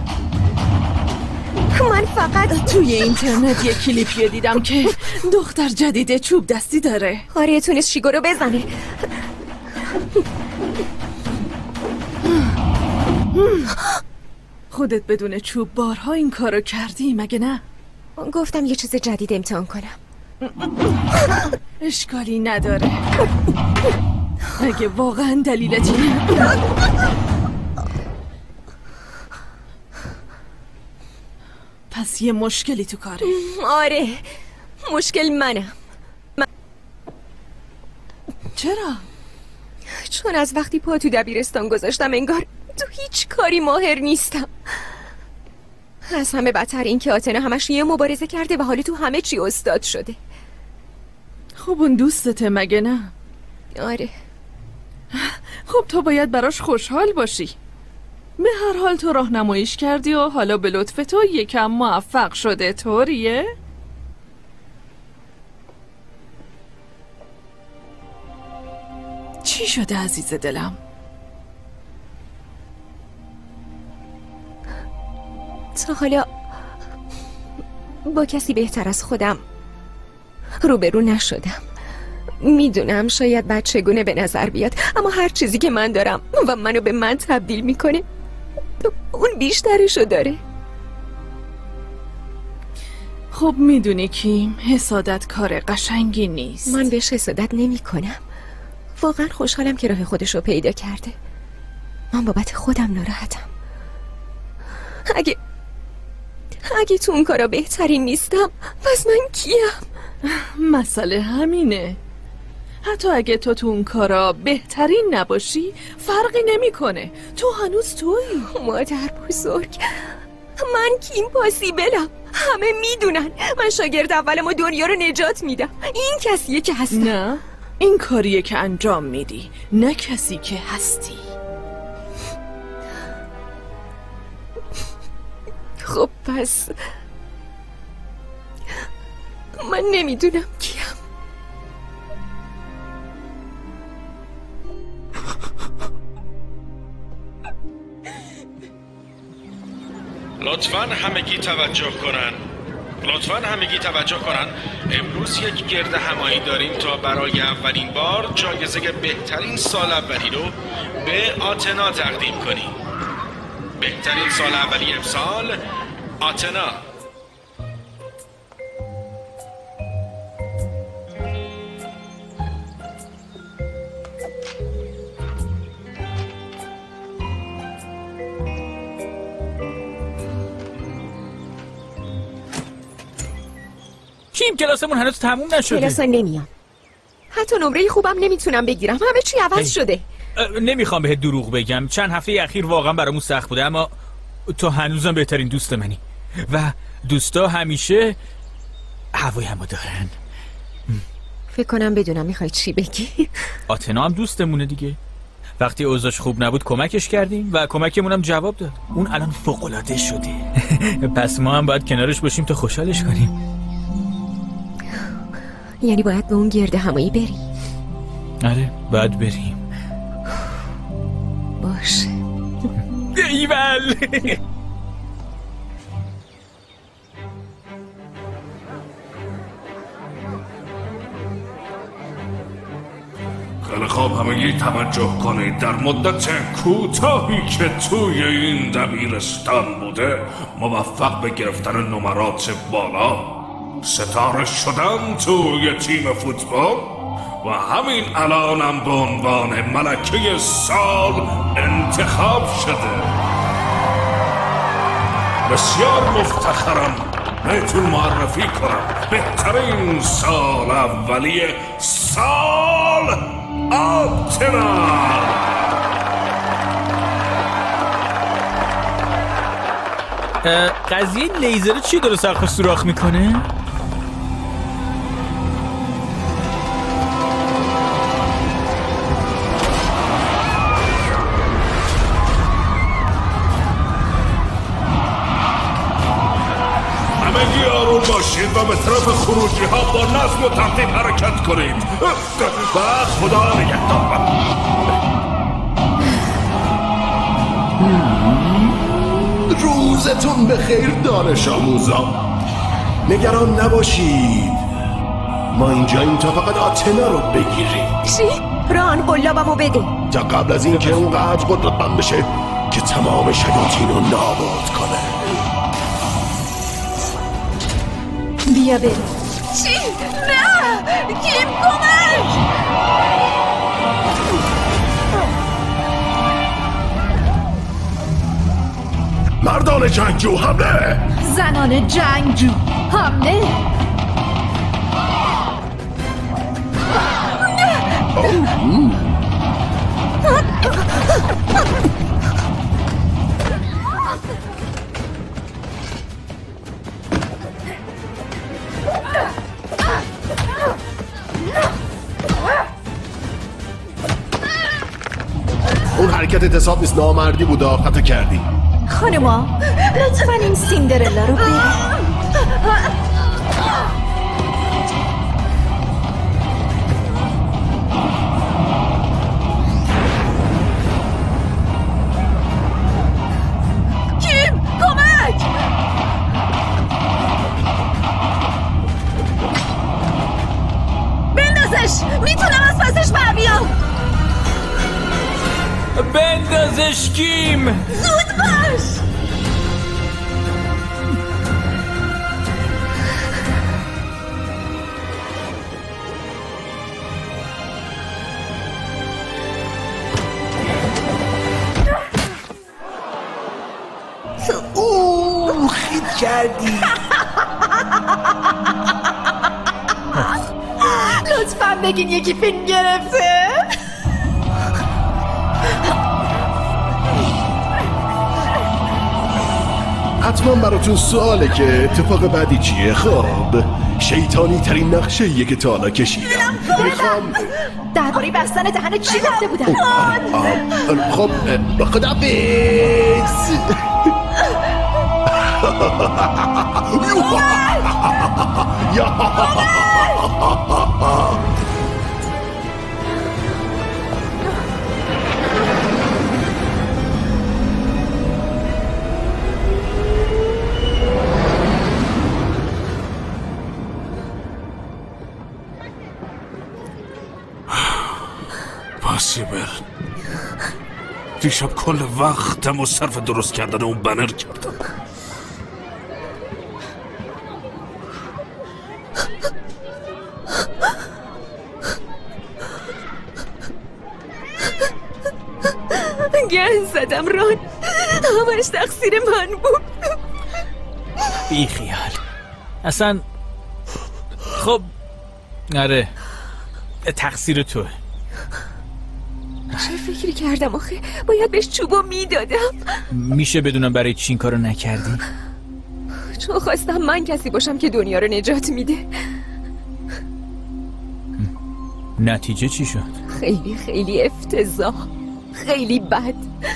A: من فقط
M: توی اینترنت یه کلیپی دیدم که دختر جدید چوب دستی داره.
A: آره تونست شیگو رو بزنه.
M: خودت بدون چوب بارها این کارو کردی مگه نه؟
A: گفتم یه چیز جدید امتحان کنم.
M: اشکالی نداره اگه واقعا دلیلت اینه. پس یه مشکلی تو کاره.
A: آره مشکل منم. من...
M: چرا؟
A: چون از وقتی پا تو دبیرستان گذاشتم انگار تو هیچ کاری ماهر نیستم. از همه بدتر این که آتنا همش یه مبارزه کرده و حالا تو همه چی استاد شده.
M: خب اون دوستته مگه نه؟
A: آره.
M: خب تو باید براش خوشحال باشی. به هر حال تو راهنماییش کردی و حالا به لطف تو یکم موفق شده، طوریه؟ چی شده عزیز دلم؟
A: تا حالا با کسی بهتر از خودم روبرو نشدم. میدونم شاید بد چگونه به نظر بیاد، اما هر چیزی که من دارم و منو به من تبدیل میکنه اون بیشترشو داره.
M: خب میدونی کیم، حسادت کار قشنگی نیست.
A: من بهش حسادت نمی کنم. واقعا خوشحالم که راه خودش رو پیدا کرده. من بابت خودم ناراحتم. اگه اگه تو اون کارا بهترین نیستم، پس من کیم؟
M: مسئله همینه. حتی اگه تو تو اون کارا بهترین نباشی فرقی نمیکنه. تو هنوز تویی.
A: مادر بزرگ، من کیم پاسیبلم. همه میدونن من شاگرد اولم و دنیا رو نجات میدم. این کسیه که هستم.
M: نه، این کاریه که انجام میدی، نه کسی که هستی.
A: خب پس من نمیدونم کیم.
D: لطفاً همگی توجه کنن لطفاً همگی توجه کنن امروز یک گرد همایی داریم تا برای اولین بار جایزه بهترین سال اولی رو به آتنا تقدیم کنیم. بهترین سال اولی امسال آتنا.
E: کیم کلاسمون هنوز تموم نشده.
A: کلاسا نمیام. حتی نمره خوبم نمیتونم بگیرم. همه چی عوض شده.
E: نمیخوام بهت دروغ بگم، چند هفته اخیر واقعا برامون سخت بوده، اما تو هنوزم بهترین دوست منی و دوستا همیشه هوای همو دارن.
A: فکر کنم بدونم میخوای چی بگی.
E: آتنا هم دوستمونه دیگه. وقتی اوضاعش خوب نبود کمکش کردیم و کمکمون هم جواب داد. اون الان فوق‌العاده شده. پس ما هم باید کنارش باشیم تا خوشحالش کنیم.
A: یعنی باید به اون گرد همایی بریم؟
E: آره باید بریم.
A: باشه.
E: ایول.
C: خیلی خواب همگی توجه کنید. در مدت کوتاهی که توی این دبیرستان بوده موفق به گرفتن نمرات بالا، ستاره شدن توی تیم فوتبال و همین الانم به عنوان ملکه سال انتخاب شده. بسیار مفتخرم بهتون معرفی کنم بهترین سال اولی سال آتنا.
E: قضیه لیزر چی داره سرخ سوراخ میکنه؟
C: همگی آروم باشید و به طرف خروجی ها با نظم و ترتیب حرکت کنید و خدا نگهدار.
H: روزتون بخیر دانش آموزا. نگران نباشید، ما اینجاییم تا فقط آتنا رو بگیریم.
A: چی؟ ران قلابمو بده
H: تا قبل از این که اونقدر قدرتمند بشه که تمام شیاطین رو نابود کنه.
K: بیا بریم.
L: چی؟ نه! کیم کمک!
H: مردان جنگجو حمله!
K: زنان جنگجو حمله!
H: اون حرکت حساب نیست، نامردی بود، خطا کردی.
K: خانما لطفا این سیندرلا رو بریم.
L: کیم کمک! بندازش! میتونم از پسش بر بیام.
E: بندازش کیم!
L: زود باش!
O: شوخی کردی.
K: لطفاً بگین یکی فیلم گرفته.
H: حتما براتون سواله که اتفاق بعدی چیه. خب شیطانی ترین نقشه یه که تا حالا کشیدم. میخوام
K: درباره بستن دهن چی گفته بودم؟
H: خب خدافظ.
C: پاسیبل دیشب کل وقتم و صرف درست کردن اون بنر کردم.
A: گن زدم ران، همش تقصیر من بود.
E: بی خیال اصلا. خب آره تقصیر توه.
A: چه فکری کردم آخه؟ باید بهش چوبو میدادم.
E: میشه بدونم برای چی این کارو نکردی؟
A: چون خواستم من کسی باشم که دنیا رو نجات میده.
E: نتیجه چی شد؟
A: خیلی خیلی افتضاح، خیلی بد.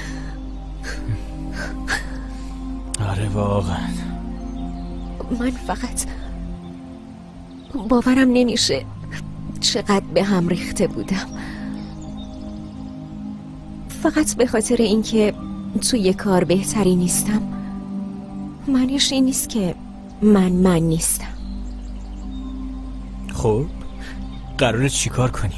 E: آره واقعا.
A: من فقط باورم نمیشه چقدر به هم ریخته بودم، فقط به خاطر اینکه توی کار بهتری نیستم. معنیش این نیست که من من نیستم.
E: خب قراره چی کار کنیم؟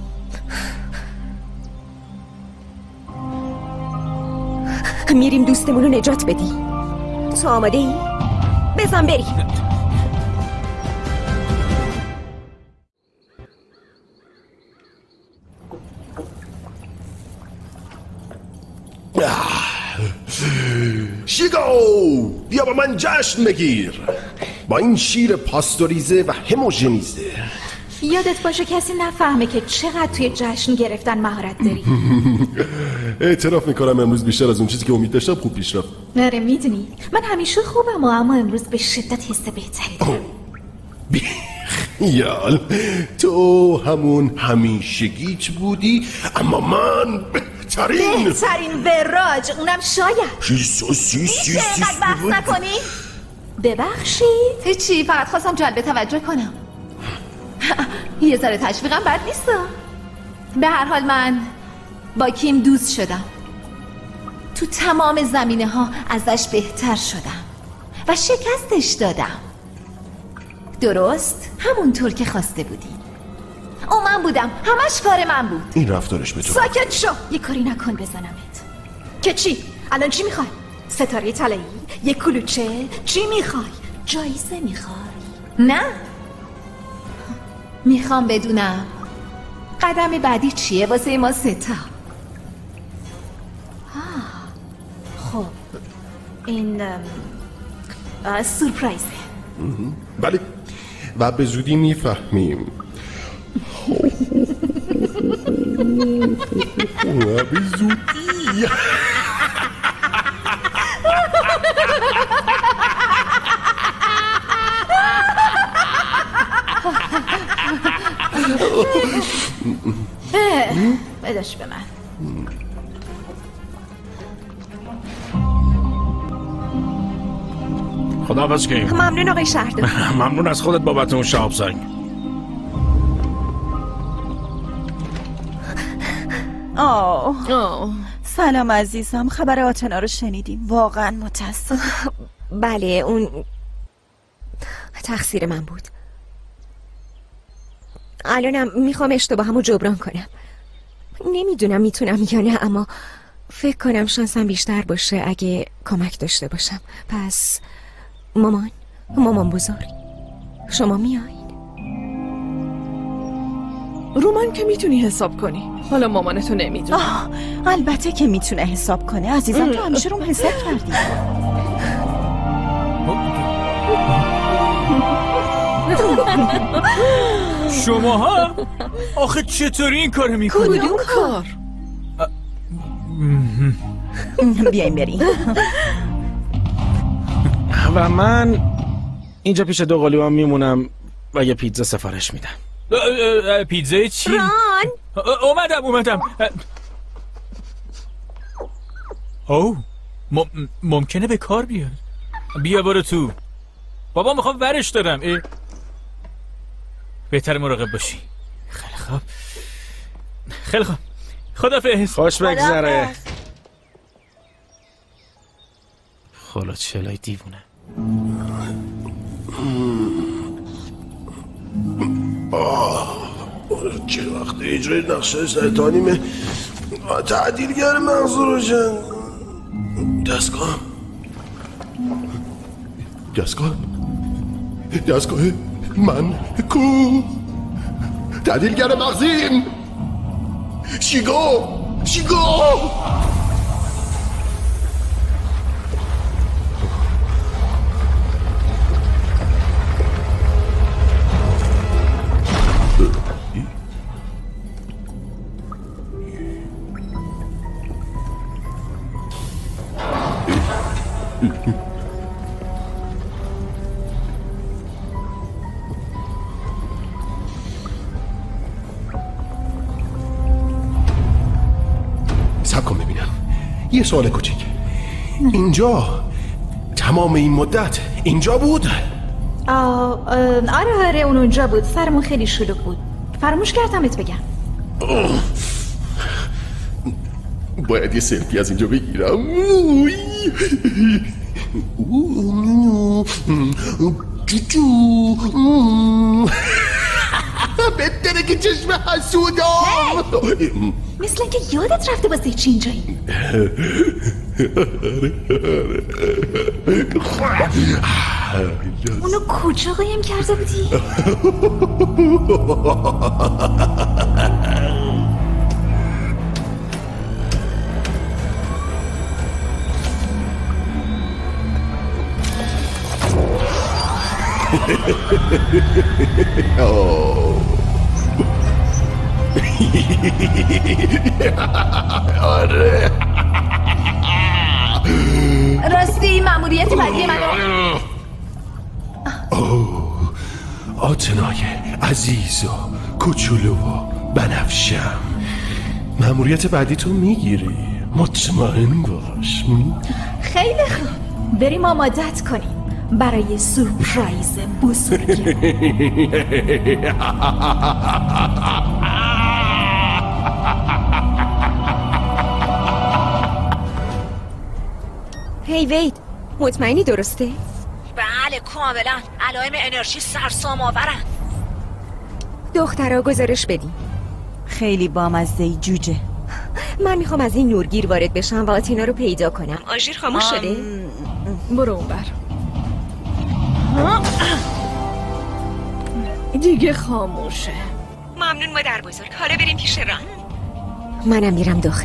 A: میریم دوستمون رو نجات بدیم. تو آماده ای؟ بزن بریم.
H: شیگو بیا با من جشن بگیر با این شیر پاستوریزه و هموژنیزه.
K: یادت باشه کسی نفهمه که چقدر توی جشن گرفتن مهارت داری.
H: اعتراف میکنم امروز بیشتر از اون چیزی که امید داشتم خوب پیش رفت.
K: آره میدونی من همیشه خوبم اما امروز به شدت حس بهتری دارم.
H: یال تو همون همیشگیت بودی اما من بهترین
K: بهترین وراج، اونم شاید.
H: سی سی سی سی سی
K: بحث نکنی؟ ببخشید.
L: هیچی، فقط خواستم جلب توجه کنم. یه ذره تشویقم بد نیست. به هر حال من با کیم دوست شدم. تو تمام زمینه ها ازش بهتر شدم و شکستش دادم. درست همونطور که خواسته بودی. او من بودم، همش کار من بود.
H: این رفتارش به تو.
K: ساکت شو، یه کاری نکن بزنمت. که چی؟ الان چی میخوای؟ ستاره طلایی؟ یه کلوچه؟ چی میخوای؟ جایزه میخوای؟
L: نه، میخوام بدونم قدم بعدی چیه واسه ما ستا.
K: خب این سورپرایزه.
H: بله و به زودی میفهمیم. و به زودی
K: بدش به من.
C: خداحافظ کیم.
A: ممنون آقای شهردار.
C: ممنون از خودت بابت اون شاب سنگ.
I: آه. آه. سلام عزیزم، خبر آتنا رو شنیدیم. واقعا متاسفم.
A: بله اون تقصیر من بود. الانم میخوام اشتباهمو جبران کنم. نمیدونم میتونم یا نه، اما فکر کنم شانسم بیشتر باشه اگه کمک داشته باشم. پس مامان مامان بزرگ شما میایین؟
P: رو من که میتونی حساب کنی. حالا مامانتو نمیدونم.
I: البته که میتونه حساب کنه عزیزم. تو همیشه روم حساب کردی.
E: شماها آخه چطوری این کارو میکنید؟
P: کدوم کار؟
I: بیایم بریم.
O: و من اینجا پیش دو قلیوان میمونم و یه پیتزا سفارش میدم.
E: پیتزای چی؟
A: ران
E: اومدم اومدم. او ممکنه به کار بیاد. بیا برو تو. بابا میخوام ورش دارم. اه. بهتر مراقب باشی. خیلی خوب خیلی خوب خدافظ.
O: خوش بگذره. خلا چلای دیوونه.
H: آه چه وقت اجرای نقشه شیطانیمه. تعدیلگر مغز روشن. دستگاه دستگاه دستگاه من کو تعدیلگر مغزیم. شیگو شیگو سب کن ببینم. یه سوال کوچیک. اینجا تمام این مدت اینجا بود؟
K: آه آره آره اون اونجا بود. سرمون خیلی شلوغ بود. فراموش کردم ات بگم.
H: باید یه سلفی از اینجا بگیرم. بهتره که چشم حسودم.
K: مثل اینکه یادت رفته واسه چی اینجایی. اونو کجا قایم کرده بودی؟
H: آره
L: راستی مأموریت بعدی منو.
H: اوه آتنای عزیز و کوچولو و بنفشم. مأموریت بعدی تو میگیری، مطمئن باش.
K: خیلی خوب بریم آمادت کنیم برای سورپرایز بزرگی.
A: هی وید مطمئنی درسته؟
F: بله کاملا. علائم انرژی سرسام آورن.
A: دخترها گزارش بدین.
I: خیلی بامزه جوجه.
A: من میخوام از این نورگیر وارد بشم و آتینا رو پیدا کنم. آژیر خاموش شده؟
P: برو اون بر. دیگه خاموشه.
A: ممنون مادر بزرگ. حالا بریم پیش ران. منم میرم داخل.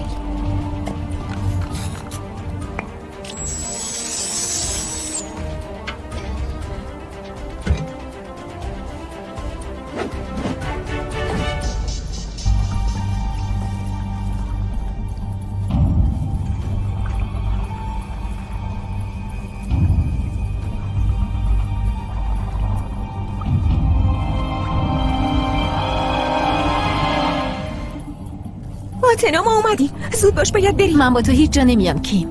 A: آتنا ما اومدیم. زود باش باید بریم.
L: من با تو هیچ جا نمیام کیم.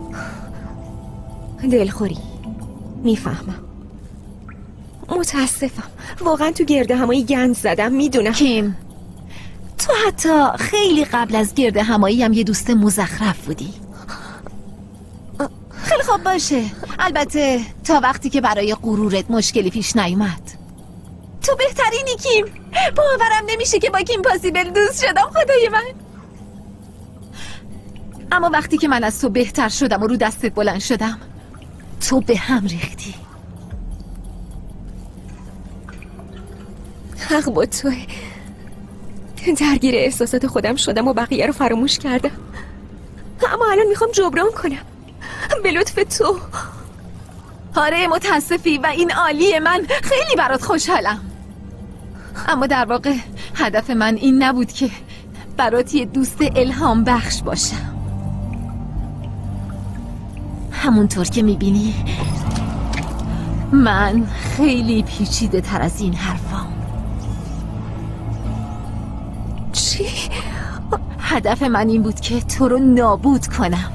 A: دلخوری. میفهمم. متاسفم. واقعا تو گرده همایی گند زدم. میدونم
L: کیم تو حتی خیلی قبل از گرده همایی هم یه دوست مزخرف بودی. خیلی خوب باشه. البته تا وقتی که برای غرورت مشکلی پیش نیومد. تو بهترینی کیم. باورم نمیشه که با کیم پاسیبل دوست شدم. خدای من. اما وقتی که من از تو بهتر شدم و رو دستت بلند شدم تو به هم ریختی.
A: حق با توه. درگیر احساسات خودم شدم و بقیه رو فراموش کردم. اما الان میخوام جبران کنم به لطف تو.
L: آره متاسفی و این عالیه. من خیلی برات خوشحالم. اما در واقع هدف من این نبود که برات یه دوست الهام بخش باشم. همونطور که میبینی من خیلی پیچیده تر از این حرفام.
A: چی؟
L: هدف من این بود که تو رو نابود کنم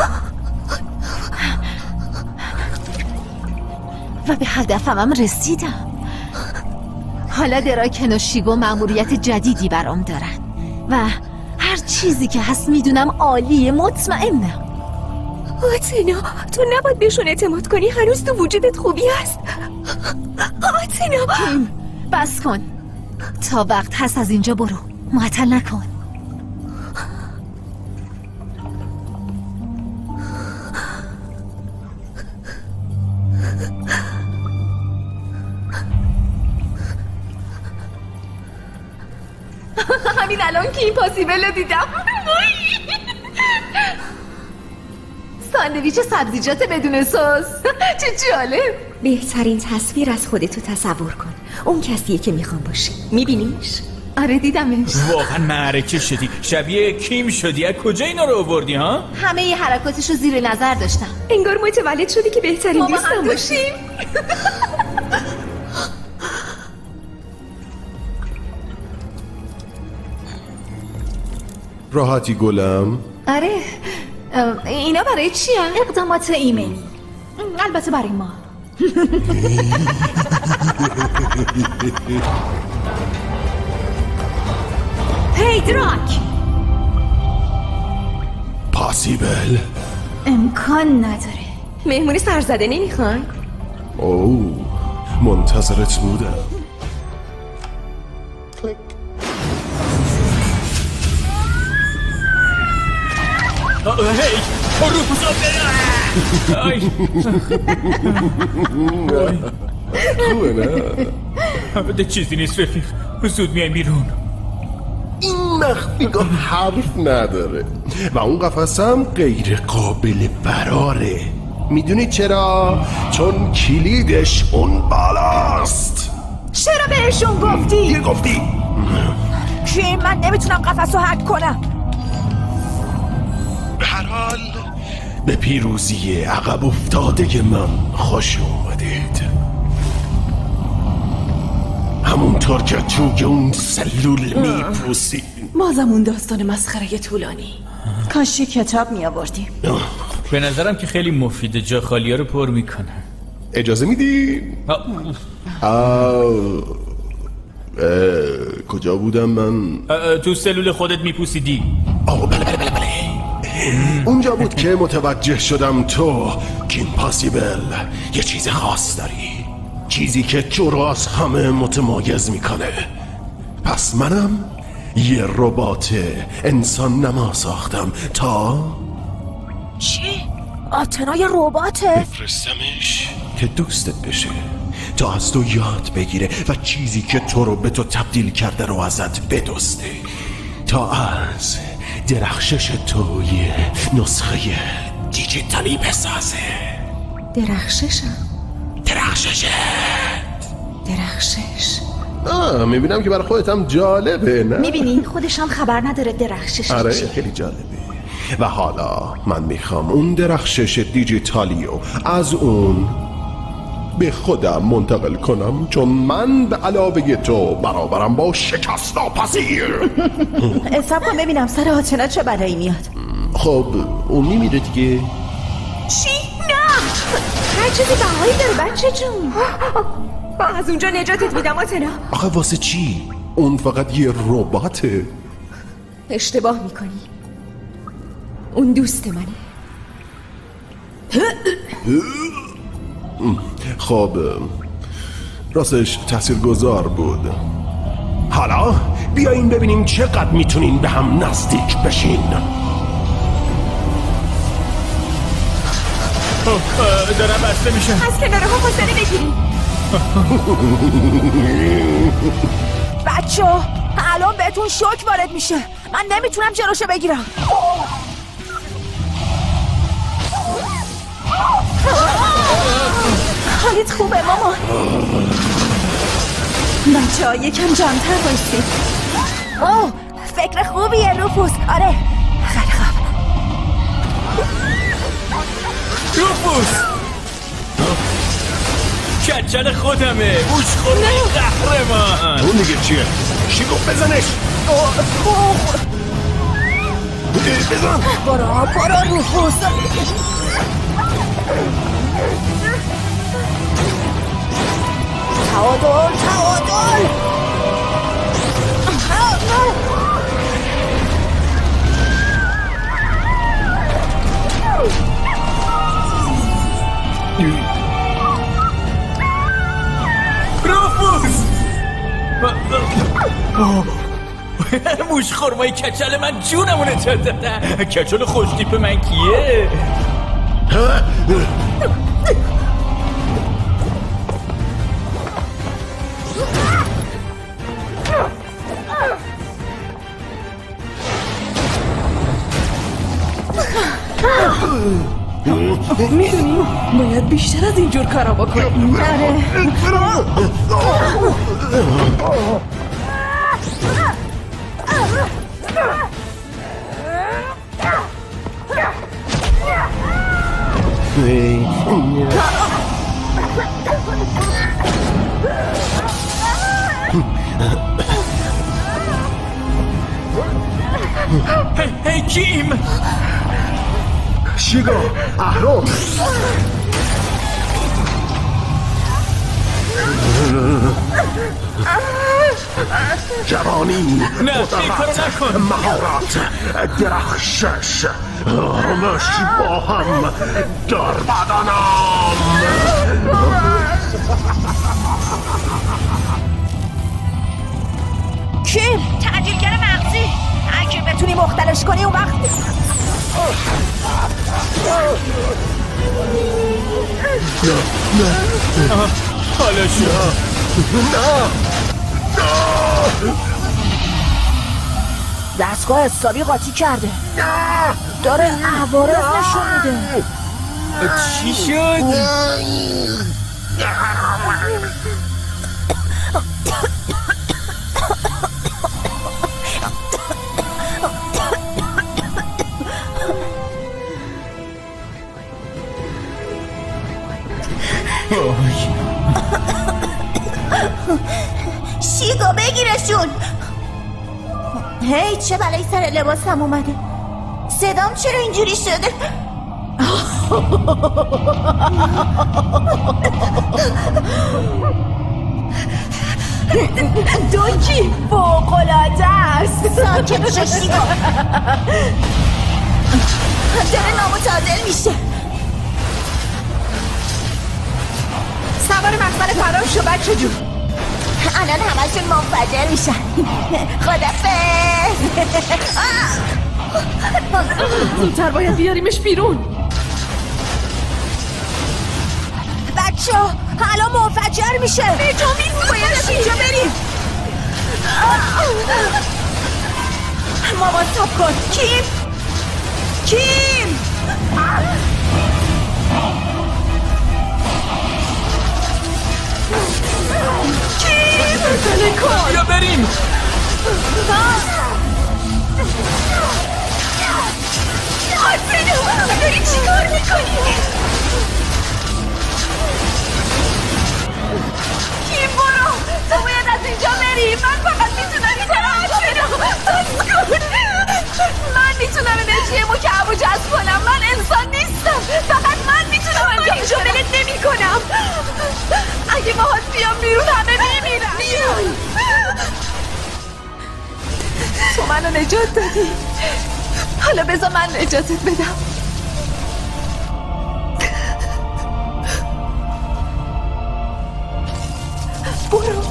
L: و به هدفم رسیدم. حالا دراکن و شیگو مأموریت جدیدی برام دارن و هر چیزی که هست میدونم عالیه. مطمئنم.
A: آتنا تو نباید بهشون اعتماد کنی، هنوز تو وجودت خوبی هست. آتنا
L: کیم بس کن، تا وقت هست از اینجا برو، معطل نکن. همین الان که این پاسیبل رو دیدم. ساندویچ سبزیجات بدون سس، چه جالب.
A: بهترین تصویر از خودتو تصور کن. اون کسیه که میخوام باشی. میبینیش؟
L: آره دیدمش.
E: واقعا معرکه شدی، شبیه کیم شدی. از کجا اینا رو آوردی ها؟
L: همه ی حرکاتش رو زیر نظر داشتم.
A: انگار متولد شدی که بهترین دوستم باشی.
H: راحتی گلم؟
L: آره. اینا برای چیه؟
K: اقدامات ایمنی، البته برای ما.
A: هی دراک،
H: پاسیبل
K: امکان نداره.
A: مهمونی سرزده نمیخوای؟
H: اوه منتظرت بودم.
E: هی روپوسا برای
H: خوبه نه؟
E: همه چیزی نیست رفیق، زود میایم بیرون.
H: این مخفیگاه حرف نداره و اون قفسم غیر قابل فراره. میدونی چرا؟ چون کلیدش اون بالاست.
I: چرا بهشون گفتی؟
H: یه گفتی
I: کیم من نمیتونم قفس رو حک کنم.
H: به هر حال به پیروزی عقب افتاده من خوش اومدید. همونطور که توی اون سلول میپوسید.
P: بازم داستان مسخره طولانی.
I: کاش کتاب می آوردیم.
E: به نظرم که خیلی مفیده، جا خالی‌ها رو پر میکنه.
H: اجازه میدی؟ کجا بودم من؟
E: تو سلول خودت میپوسیدی.
H: آه بله بله بله بله اونجا بود که متوجه شدم تو کیم پاسیبل یه چیز خاص داری، چیزی که تو رو از همه متمایز میکنه. پس منم یه ربات انسان نما ساختم تا
I: چی؟ آتنا یه رباته؟
H: بفرستمش که دوستت بشه، تا از تو یاد بگیره و چیزی که تو رو به تو تبدیل کرده رو ازت بدزده، تا از درخشش تو یه نسخه دیجیتالی بسازه.
A: درخششم؟
H: درخششت
A: درخشش؟
H: آه میبینم که برای خودت هم جالبه نه؟
K: میبینی خودش هم خبر نداره درخشش.
H: آره خیلی جالبه. و حالا من میخوام اون درخشش دیجیتالی رو از اون به خودم منتقل کنم، چون من به علاوه تو برابرم با شکست ناپذیر.
I: حساب کن ببینم سر آتنا چه بلایی میاد.
H: خب اون میمیره دیگه.
I: چی؟ نه
A: هر چیزی بهایی داره بچه جون. از اونجا نجاتت میدم آتنا.
H: آخه واسه چی؟ اون فقط یه رباته.
A: اشتباه میکنی، اون دوست منه.
H: خب راستش تاثیرگذار بود. حالا بیایین ببینیم چقدر میتونین به هم نزدیک بشین.
E: دارم بسته میشه.
A: از کناره ها فاصله بگیریم.
I: بچه الان بهتون شوک وارد میشه، من نمیتونم جلوشو بگیرم. حالت خوبه مامان؟ بچه بچه ها یکم جمع‌تر بایستید. اوه فکر خوبیه روفوس. آره خیلی خوب.
E: روفوس کچل خودمه موش خورمه قهرمان.
H: اون دیگه چیه؟ شیگو بزنش. بزن.
I: برو برو روفوس. تعادل تعادل.
E: روفوس موش خورمای کچل من جونمو نجات دادن. کچل خوشتیپ من کیه؟
P: میدونی باید بیشتر از اینجور کارا بکنیم.
E: هی کیم
H: شیگو اهرام جوانی
E: نه این کارو نکن.
H: مهارت درخشش همش با هم در بدنم.
I: کیم
F: تعجیلگر مغزی.
I: اگه بتونی مختلش کنی اون وقت
H: نه نه
E: حالا شد.
I: دستگاه حسابی قاطی کرده. داره عوارض نشون میده.
E: چی شد؟
I: شیگو بگیرشون. هی چه بلایی سر لباسم اومده. صدام چرا اینجوری شده؟
P: دونکی
I: فوق‌العاده است. ساکت شو شیگو. داره نامتعادل میشه.
P: سوار مخزن فرار شو بچه جون.
I: الان همشون منفجر میشن. خدافظ.
P: زودتر باید بیاریمش بیرون.
I: بچه الان منفجر میشه.
P: نجامی
I: باید از اینجا بریم. مامان ساب کن. کیم کیم
P: کیم بزنه کن.
E: بیا بریم.
P: آلفردو داری چی کار میکنی؟ کیم برو. تو باید از اینجا بری. من فقط میتونم این طرف آلفردو من میتونم انرژیمو که ابو جذب کنم. من انسان نیستم. فقط من میتونم انجام اینجا بلد نمی کنم. اگه باهات بیام بیرون همه میمیرن. بیای تو منو نجات دادی. حالا بذار من نجاتت بدم. برو.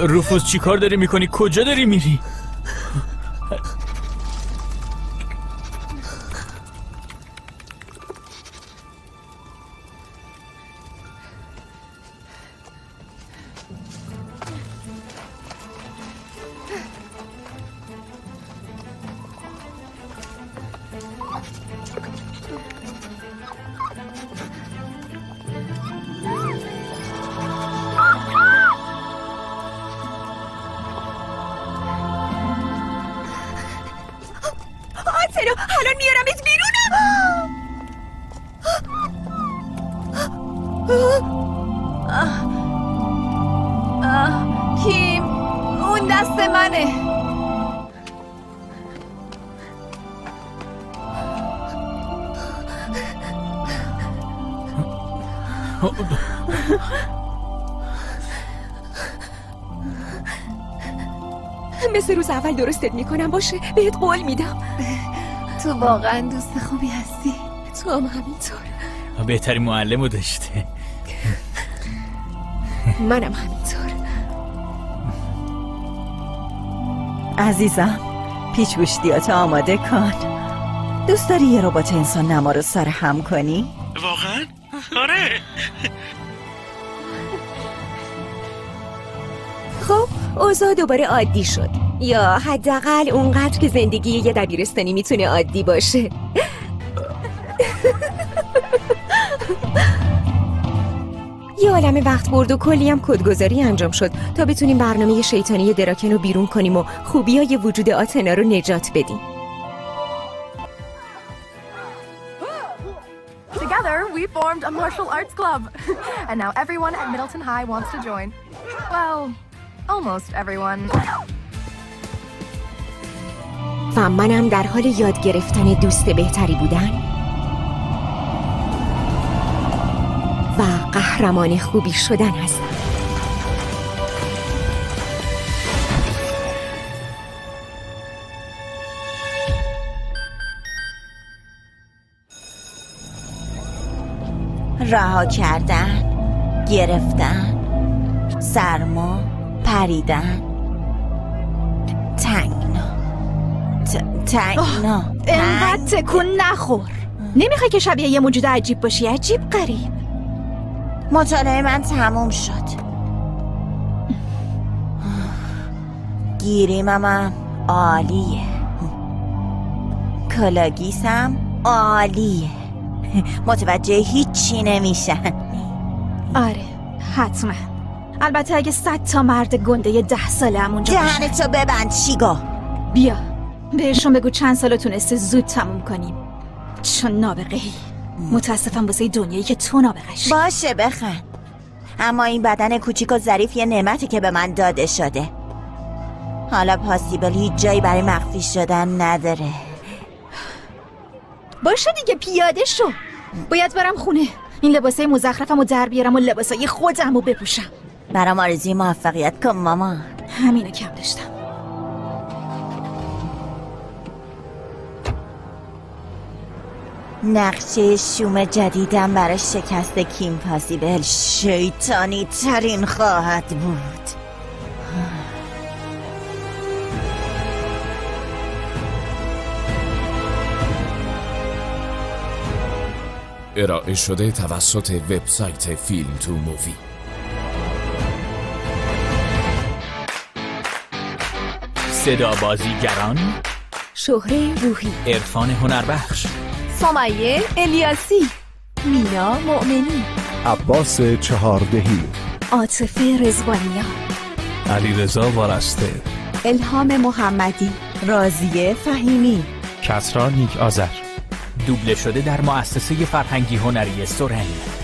E: روفوس چی کار داری میکنی؟ کجا داری میری؟
A: آتنا حالا میارمت بیرون.
L: کیم اون دست منه.
A: مثل روز اول درستت میکنم باشه، بهت قول میدم.
L: تو واقعا دوست خوبی هستی.
A: تو هم همینطور.
E: بهترین معلمو داشته.
A: منم همینطور.
I: عزیزم پیچ گوشتیاتو آماده کن. دوست داری یه ربات انسان نما رو سر هم کنی؟
D: واقعا؟ آره.
A: خب اوضاع دوباره عادی شد، یا حداقل اونقدر که زندگی یه دبیرستانی میتونه عادی باشه. یه عالمه وقت برد و کلی هم کدگذاری انجام شد تا بتونیم برنامه شیطانی دراکن رو بیرون کنیم و خوبیای وجود آتنا رو نجات بدیم.
N: Together, we formed a martial arts club. And now everyone at Middleton High wants to join. Well, almost everyone.
A: و منم در حال یاد گرفتن دوست بهتری بودن و قهرمان خوبی شدن هستم.
I: رها کردن، گرفتن، سرما، پریدن، تنگنا ت- تنگنا
K: انقدر تکون نخور. نمیخوای که شبیه یه موجود عجیب باشی؟ عجیب غریب.
I: مطالعه من تموم شد. گیریمم عالیه، کلاگیسم عالیه. متوجه هیچی نمیشن.
K: آره حتما. البته اگه صد تا مرد گنده ده ساله هم اونجا باشه.
I: دهنتو ببند شیگا.
K: بیا بهشون بگو چند سالو تونسته زود تموم کنیم، چون نابغه‌ای. متاسفم واسه دنیایی که تو نابغه‌شی.
I: باشه بخند، اما این بدن کوچیک و ظریف یه نعمتی که به من داده شده. حالا پاسیبل هیچ جایی برای مخفی شدن نداره.
K: باشه دیگه پیاده شو. باید برم خونه، این لباسای مزخرفم رو در بیارم و لباسای خودم رو بپوشم.
I: برام آرزوی موفقیت کن مامان.
K: همینو کم داشتم.
I: نقشه شوم جدیدم برای شکست کیم پاسیبل شیطانی ترین خواهد بود.
G: ارائه شده توسط وبسایت فیلم تو مووی.
E: صدا بازیگران:
A: شهره روحی،
E: عرفان هنربخش،
L: سمیه الیاسی، مینا مؤمنی،
Q: عباس چهاردهی،
K: عاطفه رضوانیان،
R: علیرضا وارسته،
I: الهام محمدی، راضیه فهیمی،
R: کسرا نیک آذر.
E: دوبله شده در مؤسسه فرهنگی هنری سورن.